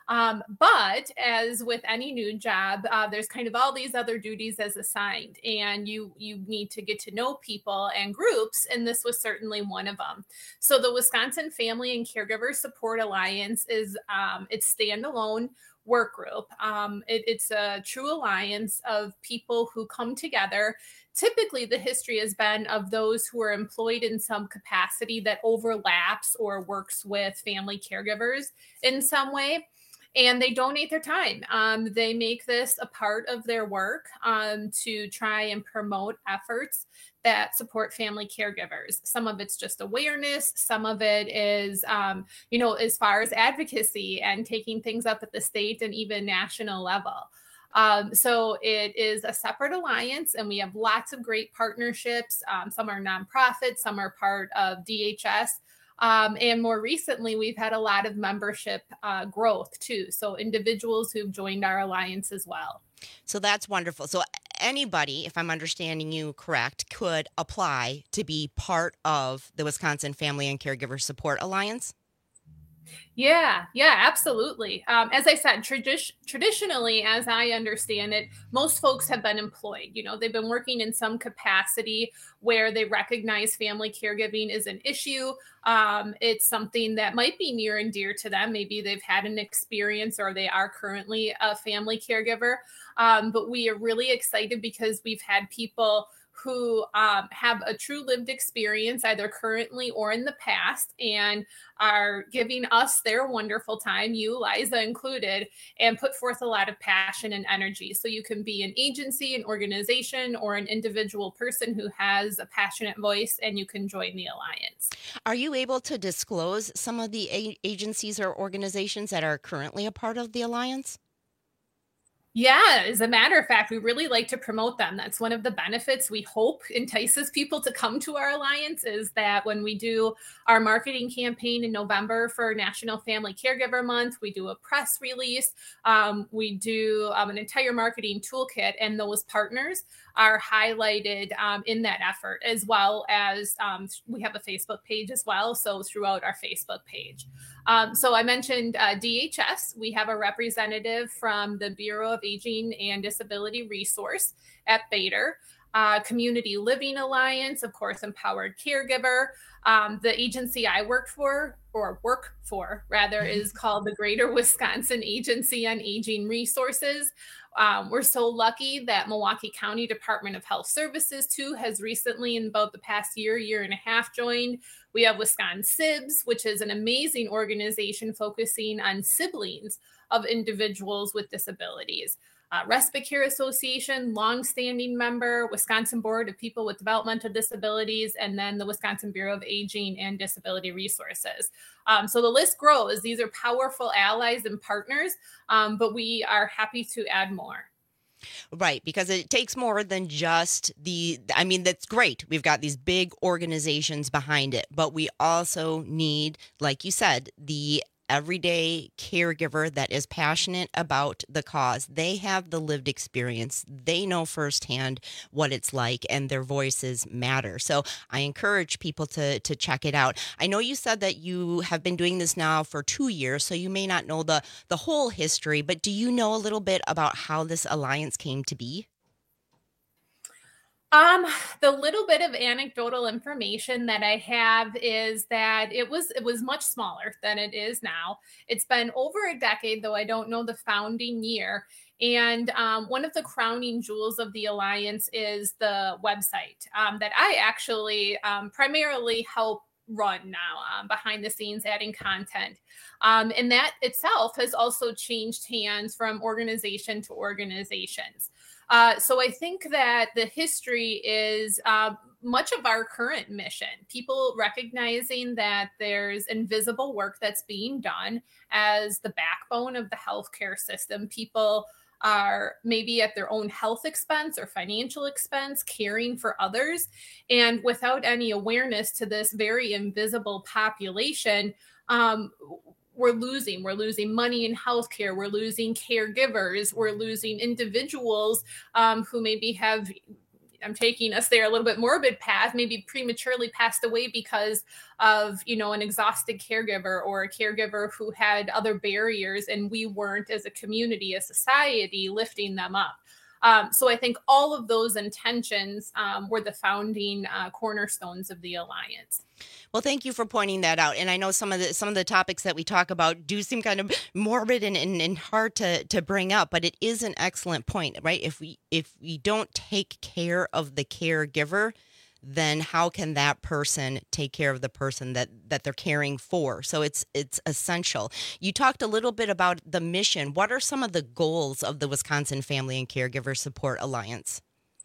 S5: Um, but as with any new job, uh, there's kind of all these other duties as assigned, and you you need to get to know people and groups, and this was certainly one of them. So the Wisconsin Family and Caregiver Support Alliance is um, it's standalone work group. Um, it, it's a true alliance of people who come together. Typically, the history has been of those who are employed in some capacity that overlaps or works with family caregivers in some way. And they donate their time. Um, they make this a part of their work um, to try and promote efforts that support family caregivers. Some of it's just awareness. Some of it is, um, you know, as far as advocacy and taking things up at the state and even national level. Um, so it is a separate alliance, and we have lots of great partnerships. Um, some are nonprofit, some are part of D H S. Um, and more recently, we've had a lot of membership uh, growth too. So individuals who've joined our alliance as well.
S17: So that's wonderful. So anybody, if I'm understanding you correct, could apply to be part of the Wisconsin Family and Caregiver Support Alliance?
S5: Yeah, yeah, absolutely. Um, as I said, tradi- traditionally, as I understand it, most folks have been employed. You know, they've been working in some capacity where they recognize family caregiving is an issue. Um, it's something that might be near and dear to them. Maybe they've had an experience or they are currently a family caregiver. Um, but we are really excited because we've had people who um, have a true lived experience, either currently or in the past, and are giving us their wonderful time, you, Liza included, and put forth a lot of passion and energy. So you can be an agency, an organization, or an individual person who has a passionate voice, and you can join the alliance.
S17: Are you able to disclose some of the a- agencies or organizations that are currently a part of the alliance?
S5: Yeah, as a matter of fact, we really like to promote them. That's one of the benefits we hope entices people to come to our alliance, is that when we do our marketing campaign in November for National Family Caregiver Month, we do a press release, um, we do um, an entire marketing toolkit, and those partners are highlighted um, in that effort, as well as um, we have a Facebook page as well, so throughout our Facebook page. Um, so I mentioned uh, D H S. We have a representative from the Bureau of Aging and Disability Resource at Bader. Uh, Community Living Alliance, of course, Empowered Caregiver. Um, the agency I worked for, or work for, rather, is called the Greater Wisconsin Agency on Aging Resources. Um, we're so lucky that Milwaukee County Department of Health Services, too, has recently, in about the past year, year and a half, joined. We have Wisconsin S I B S, which is an amazing organization focusing on siblings of individuals with disabilities. Uh, Respite Care Association, longstanding member, Wisconsin Board of People with Developmental Disabilities, and then the Wisconsin Bureau of Aging and Disability Resources. Um, so the list grows. These are powerful allies and partners, um, but we are happy to add more.
S17: Right, because it takes more than just the, I mean, that's great. We've got these big organizations behind it, but we also need, like you said, the everyday caregiver that is passionate about the cause. They have the lived experience. They know firsthand what it's like, and their voices matter. So I encourage people to to check it out. I know you said that you have been doing this now for two years, so you may not know the the whole history, but do you know a little bit about how this alliance came to be?
S5: Um, the little bit of anecdotal information that I have is that it was it was much smaller than it is now. It's been over a decade, though I don't know the founding year. And um, one of the crowning jewels of the alliance is the website um, that I actually um, primarily help run now, um, behind the scenes, adding content. Um, and that itself has also changed hands from organization to organizations. Uh, so I think that the history is uh, much of our current mission, people recognizing that there's invisible work that's being done as the backbone of the healthcare system. People are maybe at their own health expense or financial expense, caring for others. And without any awareness to this very invisible population, um, we're losing. We're losing money in healthcare. We're losing caregivers. We're losing individuals um, who maybe have I'm taking us there a little bit morbid path, maybe prematurely passed away because of, you know, an exhausted caregiver or a caregiver who had other barriers, and we weren't, as a community, a society, lifting them up. Um, so I think all of those intentions um, were the founding uh, cornerstones of the Alliance.
S17: Well, thank you for pointing that out. And I know some of the some of the topics that we talk about do seem kind of morbid and, and, and hard to, to bring up, but it is an excellent point, right? If we if we don't take care of the caregiver, then how can that person take care of the person that, that they're caring for? So it's it's essential. You talked a little bit about the mission. What are some of the goals of the Wisconsin Family and Caregiver Support Alliance?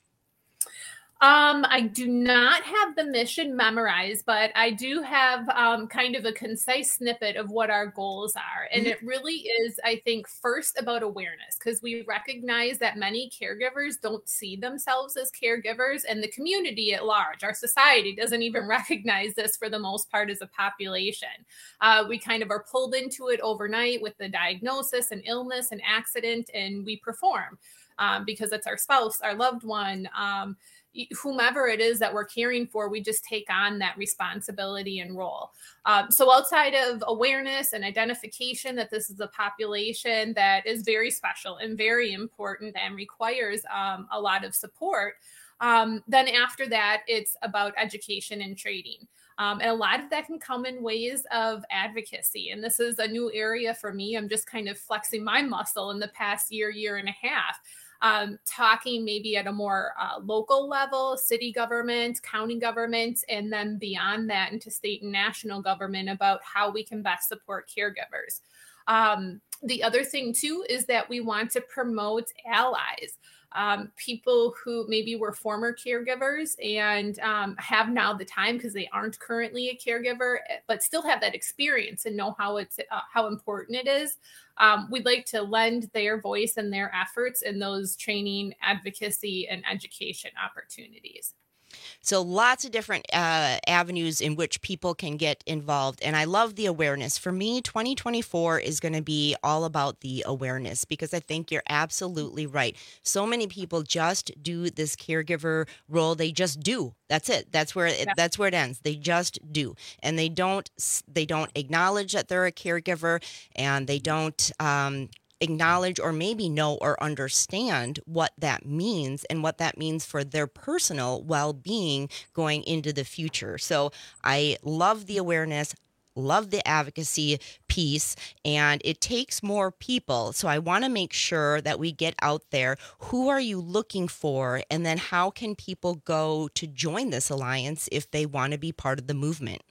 S5: Um, I do not have the mission memorized, but I do have um, kind of a concise snippet of what our goals are. And it really is, I think, first about awareness, because we recognize that many caregivers don't see themselves as caregivers, and the community at large, our society, doesn't even recognize this for the most part as a population. Uh, we kind of are pulled into it overnight with the diagnosis and illness and accident, and we perform um, because it's our spouse, our loved one, um, whomever it is that we're caring for. We just take on that responsibility and role. Um, so outside of awareness and identification that this is a population that is very special and very important and requires um, a lot of support, um, then after that, it's about education and training. Um, and a lot of that can come in ways of advocacy. And this is a new area for me. I'm just kind of flexing my muscle in the past year, year and a half. Um, talking maybe at a more uh, local level, city government, county government, and then beyond that into state and national government about how we can best support caregivers. Um, the other thing, too, is that we want to promote allies. Um, people who maybe were former caregivers and um, have now the time because they aren't currently a caregiver, but still have that experience and know how it's uh, how important it is. Um, we'd like to lend their voice and their efforts in those training, advocacy, and education opportunities.
S17: So lots of different uh, avenues in which people can get involved. And I love the awareness. For me, twenty twenty-four is going to be all about the awareness, because I think you're absolutely right. So many people just do this caregiver role. They just do. That's it. That's where it, that's where it ends. They just do. And they don't they don't acknowledge that they're a caregiver, and they don't um acknowledge or maybe know or understand what that means and what that means for their personal well-being going into the future. So I love the awareness, love the advocacy piece, and it takes more people. So I want to make sure that we get out there. Who are you looking for? And then how can people go to join this alliance if they want to be part of the movement?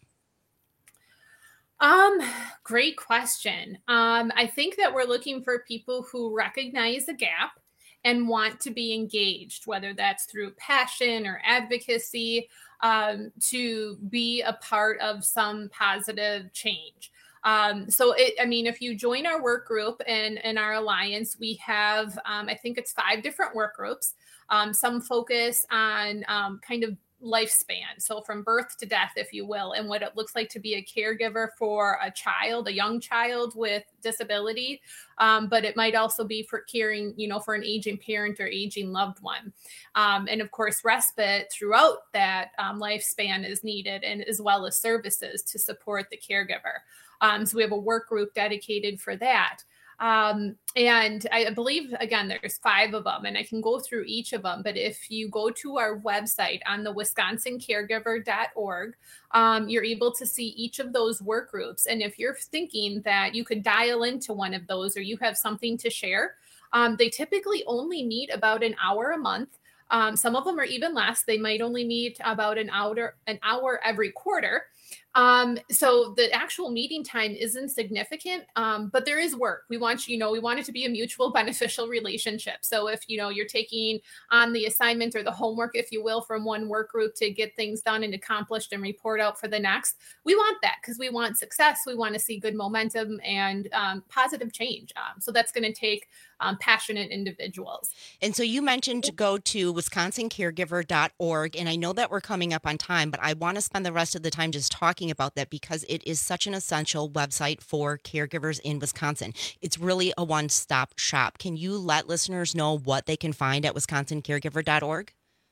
S5: Um, great question. Um, I think that we're looking for people who recognize a gap and want to be engaged, whether that's through passion or advocacy, um, to be a part of some positive change. Um, so, it, I mean, if you join our work group and, and our alliance, we have, um, I think it's five different work groups. Um, some focus on um, kind of lifespan, so from birth to death, if you will, and what it looks like to be a caregiver for a child, a young child with disability, um, but it might also be for caring, you know, for an aging parent or aging loved one. Um, and of course, respite throughout that um, lifespan is needed, and as well as services to support the caregiver. Um, so we have a work group dedicated for that. Um, and I believe, again, there's five of them, and I can go through each of them. But if you go to our website on the wisconsin caregiver dot org, um, you're able to see each of those work groups. And if you're thinking that you could dial into one of those, or you have something to share, um, they typically only meet about an hour a month. Um, some of them are even less. They might only meet about an hour, an hour every quarter. Um, so the actual meeting time isn't significant, um, but there is work. We want you, you know, we want it to be a mutual beneficial relationship. So if, you know, you're taking on the assignment or the homework, if you will, from one work group to get things done and accomplished and report out for the next, we want that because we want success. We want to see good momentum and um, positive change. Um, so that's going to take um, passionate individuals.
S17: And so you mentioned to go to wisconsin caregiver dot org, and I know that we're coming up on time, but I want to spend the rest of the time just talking about that because it is such an essential website for caregivers in Wisconsin. It's really a one-stop shop. Can you let listeners know what they can find at wisconsin caregiver dot org?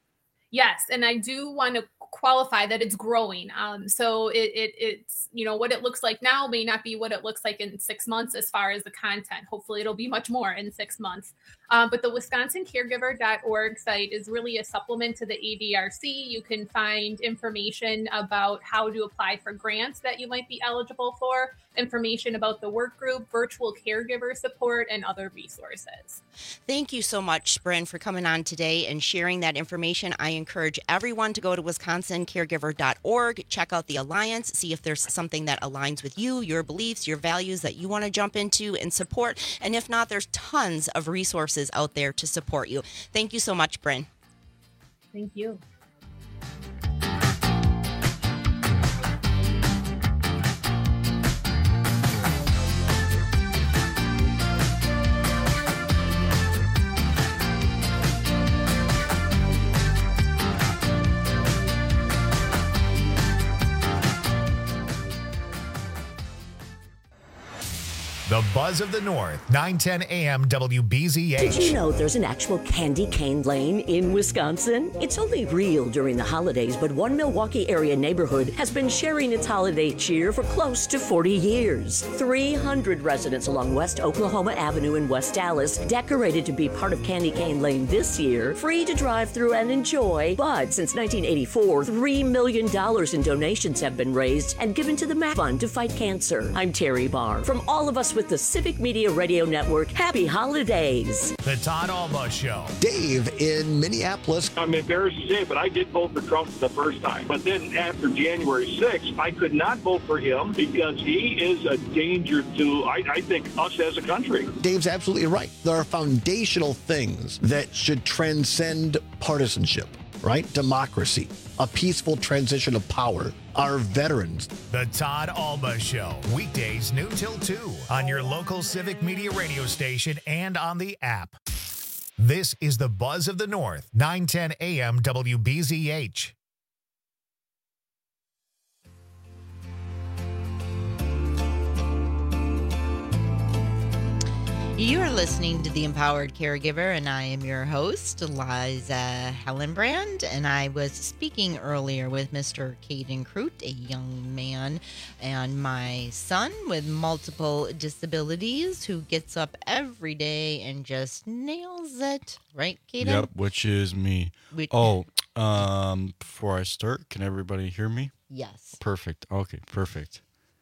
S5: Yes, and I do want to qualify that it's growing. Um, so it, it it's you know what it looks like now may not be what it looks like in six months as far as the content. Hopefully, it'll be much more in six months. Um, but the Wisconsin Caregiver dot org site is really a supplement to the A D R C. You can find information about how to apply for grants that you might be eligible for, information about the work group, virtual caregiver support, and other resources.
S17: Thank you so much, Bryn, for coming on today and sharing that information. I encourage everyone to go to Wisconsin Caregiver dot org, check out the Alliance, see if there's something that aligns with you, your beliefs, your values that you want to jump into and support. And if not, there's tons of resources out there to support you. Thank you so much, Bryn.
S5: Thank you.
S1: The Buzz of the North, nine ten A M W B Z H.
S16: Did you know there's an actual candy cane lane in Wisconsin? It's only real during the holidays, but one Milwaukee area neighborhood has been sharing its holiday cheer for close to forty years. three hundred residents along West Oklahoma Avenue in West Dallas decorated to be part of Candy Cane Lane this year, free to drive through and enjoy. But since nineteen eighty-four, three million dollars in donations have been raised and given to the MAC Fund to fight cancer. I'm Terry Barr. From all of us with the Civic Media Radio Network, happy holidays.
S1: The Todd Alba Show.
S6: Dave in Minneapolis.
S7: I'm embarrassed to say, but I did vote for Trump the first time. But then after January sixth, I could not vote for him because he is a danger to, I, I think, us as a country.
S6: Dave's absolutely right. There are foundational things that should transcend partisanship, right? Democracy, a peaceful transition of power, our veterans.
S1: The Todd Alba Show, weekdays noon till two on your local Civic Media radio station and on the app. This is the Buzz of the North, nine ten A M W B Z H.
S17: You're listening to The Empowered Caregiver, and I am your host, Eliza Hellenbrand. And I was speaking earlier with Mister Caden Crute, a young man and my son with multiple disabilities who gets up every day and just nails it. Right, Caden?
S20: Yep, which is me.
S17: We-
S20: oh, um, before I start, can everybody hear me?
S17: Yes.
S20: Perfect. Okay, perfect.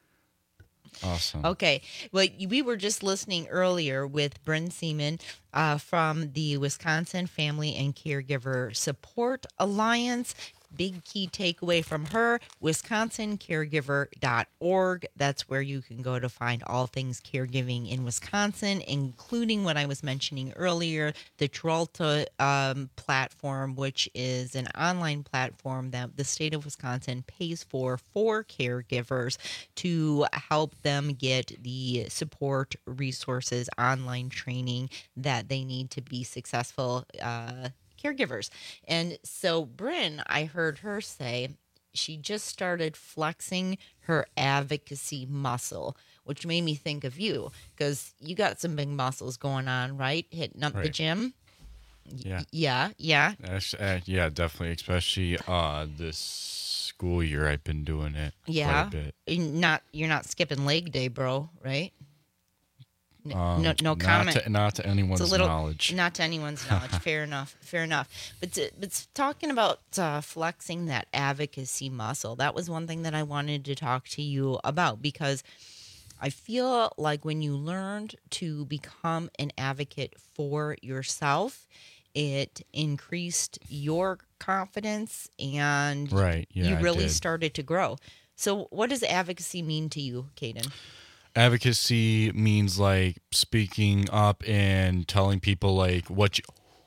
S20: Awesome.
S17: Okay. Well, we were just listening earlier with Bryn Seaman uh, from the Wisconsin Family and Caregiver Support Alliance. Big key takeaway from her, Wisconsin Caregiver dot org. That's where you can go to find all things caregiving in Wisconsin, including what I was mentioning earlier, the Tralta um, platform, which is an online platform that the state of Wisconsin pays for for caregivers to help them get the support, resources, online training that they need to be successful uh caregivers. And so Bryn, I heard her say she just started flexing her advocacy muscle, which made me think of you because you got some big muscles going on, right? Hitting up
S20: Right.
S17: the gym.
S20: Yeah.
S17: Yeah. Yeah.
S20: Actually, uh, yeah, definitely. Especially uh, this school year, I've been doing it
S17: Yeah.
S20: quite a bit.
S17: You're not, you're not skipping leg day, bro. Right. No,
S20: Um,
S17: no, no
S20: not
S17: comment.
S20: to- not to anyone's
S17: It's a little,
S20: knowledge.
S17: Not to anyone's knowledge. Fair enough. Fair enough. But to, but talking about uh, flexing that advocacy muscle, that was one thing that I wanted to talk to you about because I feel like when you learned to become an advocate for yourself, it increased your confidence and
S20: Right, yeah,
S17: you
S20: I
S17: really
S20: did.
S17: started to grow. So what does advocacy mean to you, Caden?
S20: Advocacy means like speaking up and telling people like what you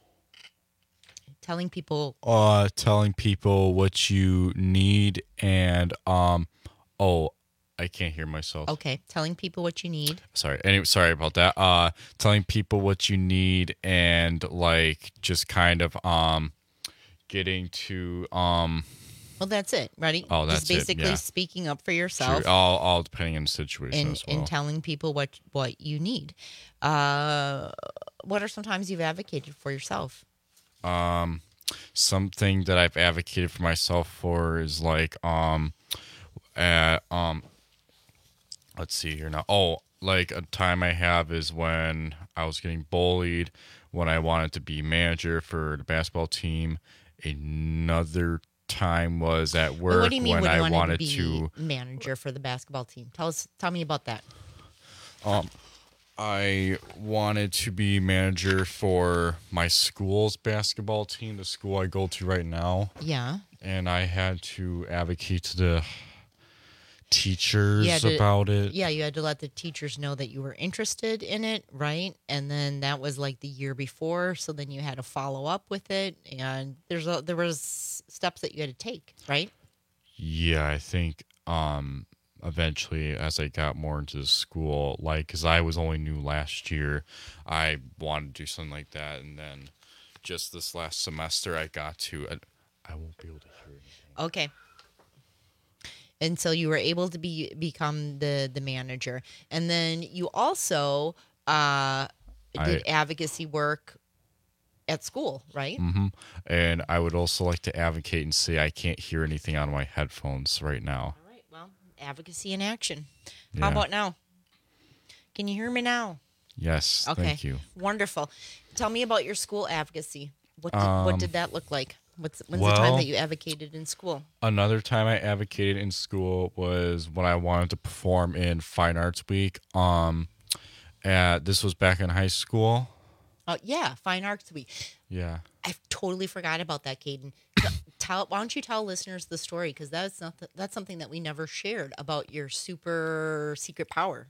S17: Telling people
S20: uh telling people what you need and um oh I can't hear myself.
S17: Okay, telling people what you need.
S20: Sorry. Anyway, sorry about that. Uh telling people what you need and like just kind of um getting to um
S17: Well, that's it. Ready?
S20: Oh, that's
S17: Just
S20: it,
S17: basically
S20: yeah.
S17: speaking up for yourself
S20: True. all all depending on the situation
S17: and,
S20: as well.
S17: and telling people what, what you need. Uh, what are some times you've advocated for yourself?
S20: Um, something that I've advocated for myself for is like, um, uh, um, let's see here now. Oh, like a time I have is when I was getting bullied, when I wanted to be manager for the basketball team. Another time was at work
S17: Well, what do you mean
S20: when
S17: when you
S20: I
S17: wanted,
S20: wanted
S17: to
S20: to,
S17: be manager for the basketball team? Tell us, tell me about that.
S20: um, I wanted to be manager for my school's basketball team, the school I go to right now.
S17: Yeah.
S20: And I had to advocate to the teachers
S17: You had to-
S20: about it.
S17: Yeah, you had to let the teachers know that you were interested in it, right? And then that was like the year before, so then you had to follow up with it, and there's a, there was steps that you had to take, right?
S20: Yeah, I think um, eventually as I got more into the school, like, because I was only new last year, I wanted to do something like that. And then just this last semester, I got to, I, I won't be able to hear anything.
S17: Okay. And so you were able to be become the, the manager. And then you also uh, did
S20: I-
S17: advocacy work at school, right?
S20: hmm And I would also like to advocate and say I can't hear anything on my headphones right now.
S17: All right, well, advocacy in action. How
S20: Yeah.
S17: about now? Can you hear me now?
S20: Yes,
S17: Okay.
S20: thank you.
S17: Wonderful. Tell me about your school advocacy. What did,
S20: Um,
S17: what did that look like? What's when's the time
S20: well-
S17: that you advocated in school?
S20: Another time I advocated in school was when I wanted to perform in Fine Arts Week. Um, at, this was back in high school.
S17: Uh, yeah, Fine Arts Week.
S20: Yeah.
S17: I totally forgot about that, Caden. T- Tell, why don't you tell listeners the story? Because that's not the, that's something that we never shared about your super secret power.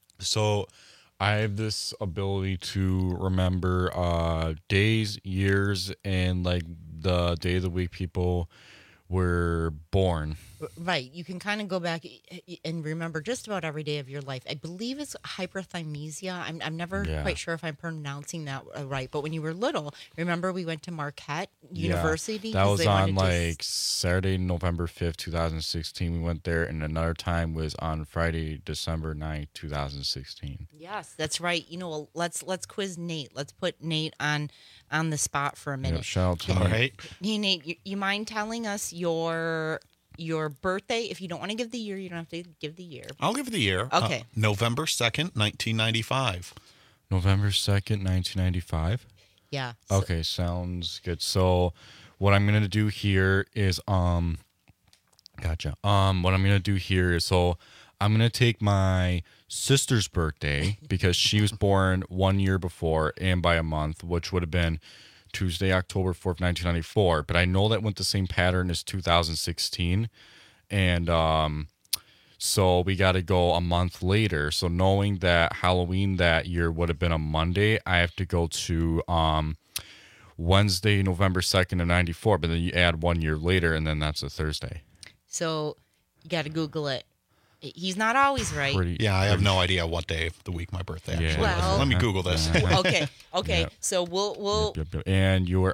S20: So I have this ability to remember uh, days, years, and like the day of the week people were born.
S17: Right. You can kind of go back and remember just about every day of your life. I believe it's hyperthymesia. I'm, I'm never
S20: Yeah.
S17: quite sure if I'm pronouncing that right. But when you were little, remember we went to Marquette University?
S20: Yeah, that
S17: 'Cause
S20: was
S17: they
S20: on
S17: wanted to s-
S20: like Saturday, November fifth, twenty sixteen. We went there, and another time was on Friday, December ninth, twenty sixteen.
S17: Yes, that's right. You know, let's let's quiz Nate. Let's put Nate on on the spot for a minute.
S20: Yeah, shout out to
S17: Can-
S20: Nate.
S8: All right.
S17: Hey Nate, you, you mind telling us your your birthday? If you don't want to give the year, you don't have to give the year.
S8: I'll give the year.
S17: Okay.
S8: Uh, November second, nineteen ninety-five.
S20: November second, nineteen ninety-five.
S17: Yeah.
S20: Okay, sounds good. So what I'm going to do here is um gotcha. Um what I'm going to do here is so I'm going to take my sister's birthday because she was born one year before and by a month, which would have been Tuesday, October fourth, nineteen ninety-four, but I know that went the same pattern as two thousand sixteen, and um so we got to go a month later. So knowing that Halloween that year would have been a Monday, I have to go to um, Wednesday, November second of ninety-four. But then you add one year later, and then that's a Thursday.
S17: So you got to Google it. He's not always right.
S20: Pretty,
S8: Yeah, I have no idea what day of the week my birthday actually
S20: Yeah.
S8: was.
S17: Well-
S8: Let me Google this.
S17: okay. Okay.
S20: Yep.
S17: So we'll we'll.
S20: Yep, yep. And you are,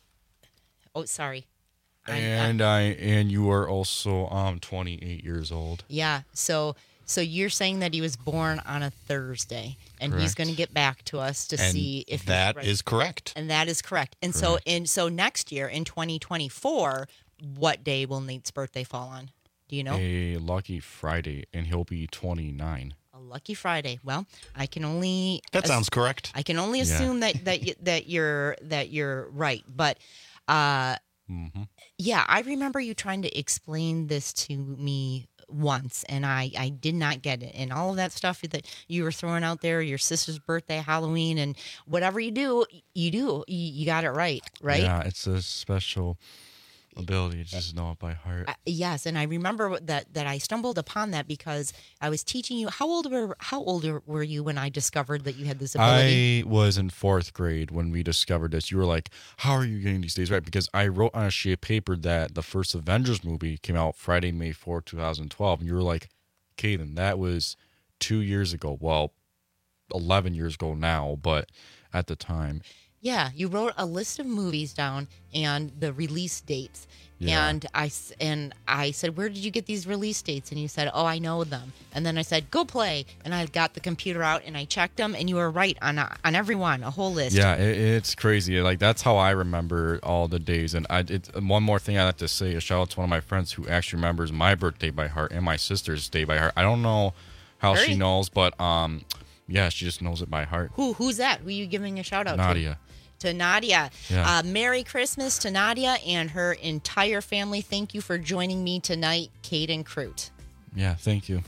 S17: Oh, sorry. I'm-
S20: and I, and you are also um twenty-eight years old.
S17: Yeah. So so you're saying that he was born on a Thursday, and he's
S20: Correct.
S17: going to get back to us to
S8: And
S17: see if
S8: that
S17: he's right.
S8: is correct.
S17: And that is correct. And so and so next year in twenty twenty-four, what day will Nate's birthday fall on? Do you know?
S20: A lucky Friday, and he'll be twenty-nine.
S17: A lucky Friday. Well, I can only
S8: That
S17: ass-
S8: sounds correct.
S17: I can only
S20: Yeah.
S17: assume that that you, that you're that you're right, but uh,
S20: Mm-hmm.
S17: yeah, I remember you trying to explain this to me once, and I I did not get it, and all of that stuff that you were throwing out there, your sister's birthday, Halloween, and whatever you do, you do, you, you got it right, right?
S20: Yeah, it's a special ability to just know it by heart.
S17: Uh, yes, and I remember that that I stumbled upon that because I was teaching you. How old were How old were you when I discovered that you had this ability?
S20: I was in fourth grade when we discovered this. You were like, how are you getting these days right? Because I wrote on a sheet of paper that the first Avengers movie came out Friday, May fourth, twenty twelve. And you were like, Caden, that was two years ago. Well, eleven years ago now, but at the time.
S17: Yeah, you wrote a list of movies down and the release dates. Yeah. And I and I said, "Where did you get these release dates?" And you said, "Oh, I know them." And then I said, "Go play." And I got the computer out and I checked them, and you were right on on every one, a whole list.
S20: Yeah, it, it's crazy. Like that's how I remember all the days. And I it, one more thing I have to say: a shout out to one of my friends who actually remembers my birthday by heart and my sister's day by heart. I don't know how
S17: Hurry.
S20: she knows, but um, yeah, she just knows it by heart.
S17: Who who's that? Who are you giving a shout out
S20: Nadia.
S17: to? To Nadia.
S20: Yeah.
S17: Uh, Merry Christmas to Nadia and her entire family. Thank you for joining me tonight, Caden Crute.
S20: Yeah, thank you.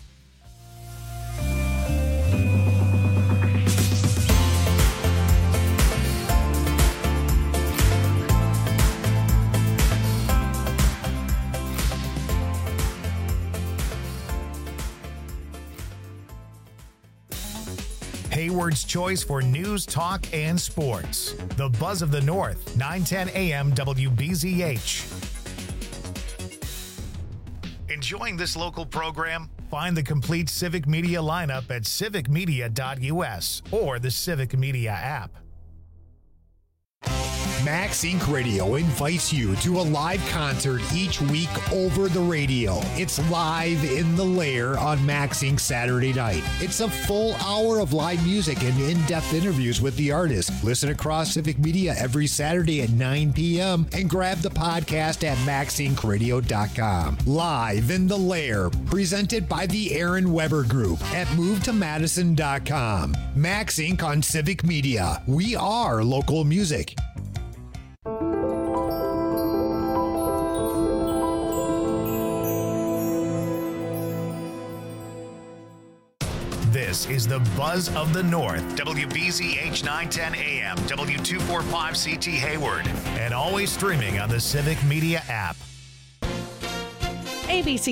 S1: Hayward's choice for news, talk, and sports. The Buzz of the North, nine ten a m W B Z H. Enjoying this local program? Find the complete Civic Media lineup at civic media dot U S or the Civic Media app.
S9: Max Incorporated. Radio invites you to a live concert each week over the radio. It's Live in the Lair on Max Incorporated. Saturday night. It's a full hour of live music and in-depth interviews with the artist. Listen across Civic Media every Saturday at nine p m and grab the podcast at max inc radio dot com. Live in the Lair, presented by the Aaron Weber Group at move to madison dot com. Max Incorporated on Civic Media. We are local music.
S1: This is the Buzz of the North, W B Z H nine ten A M, W two forty-five C T Hayward, and always streaming on the Civic Media app.
S2: A B C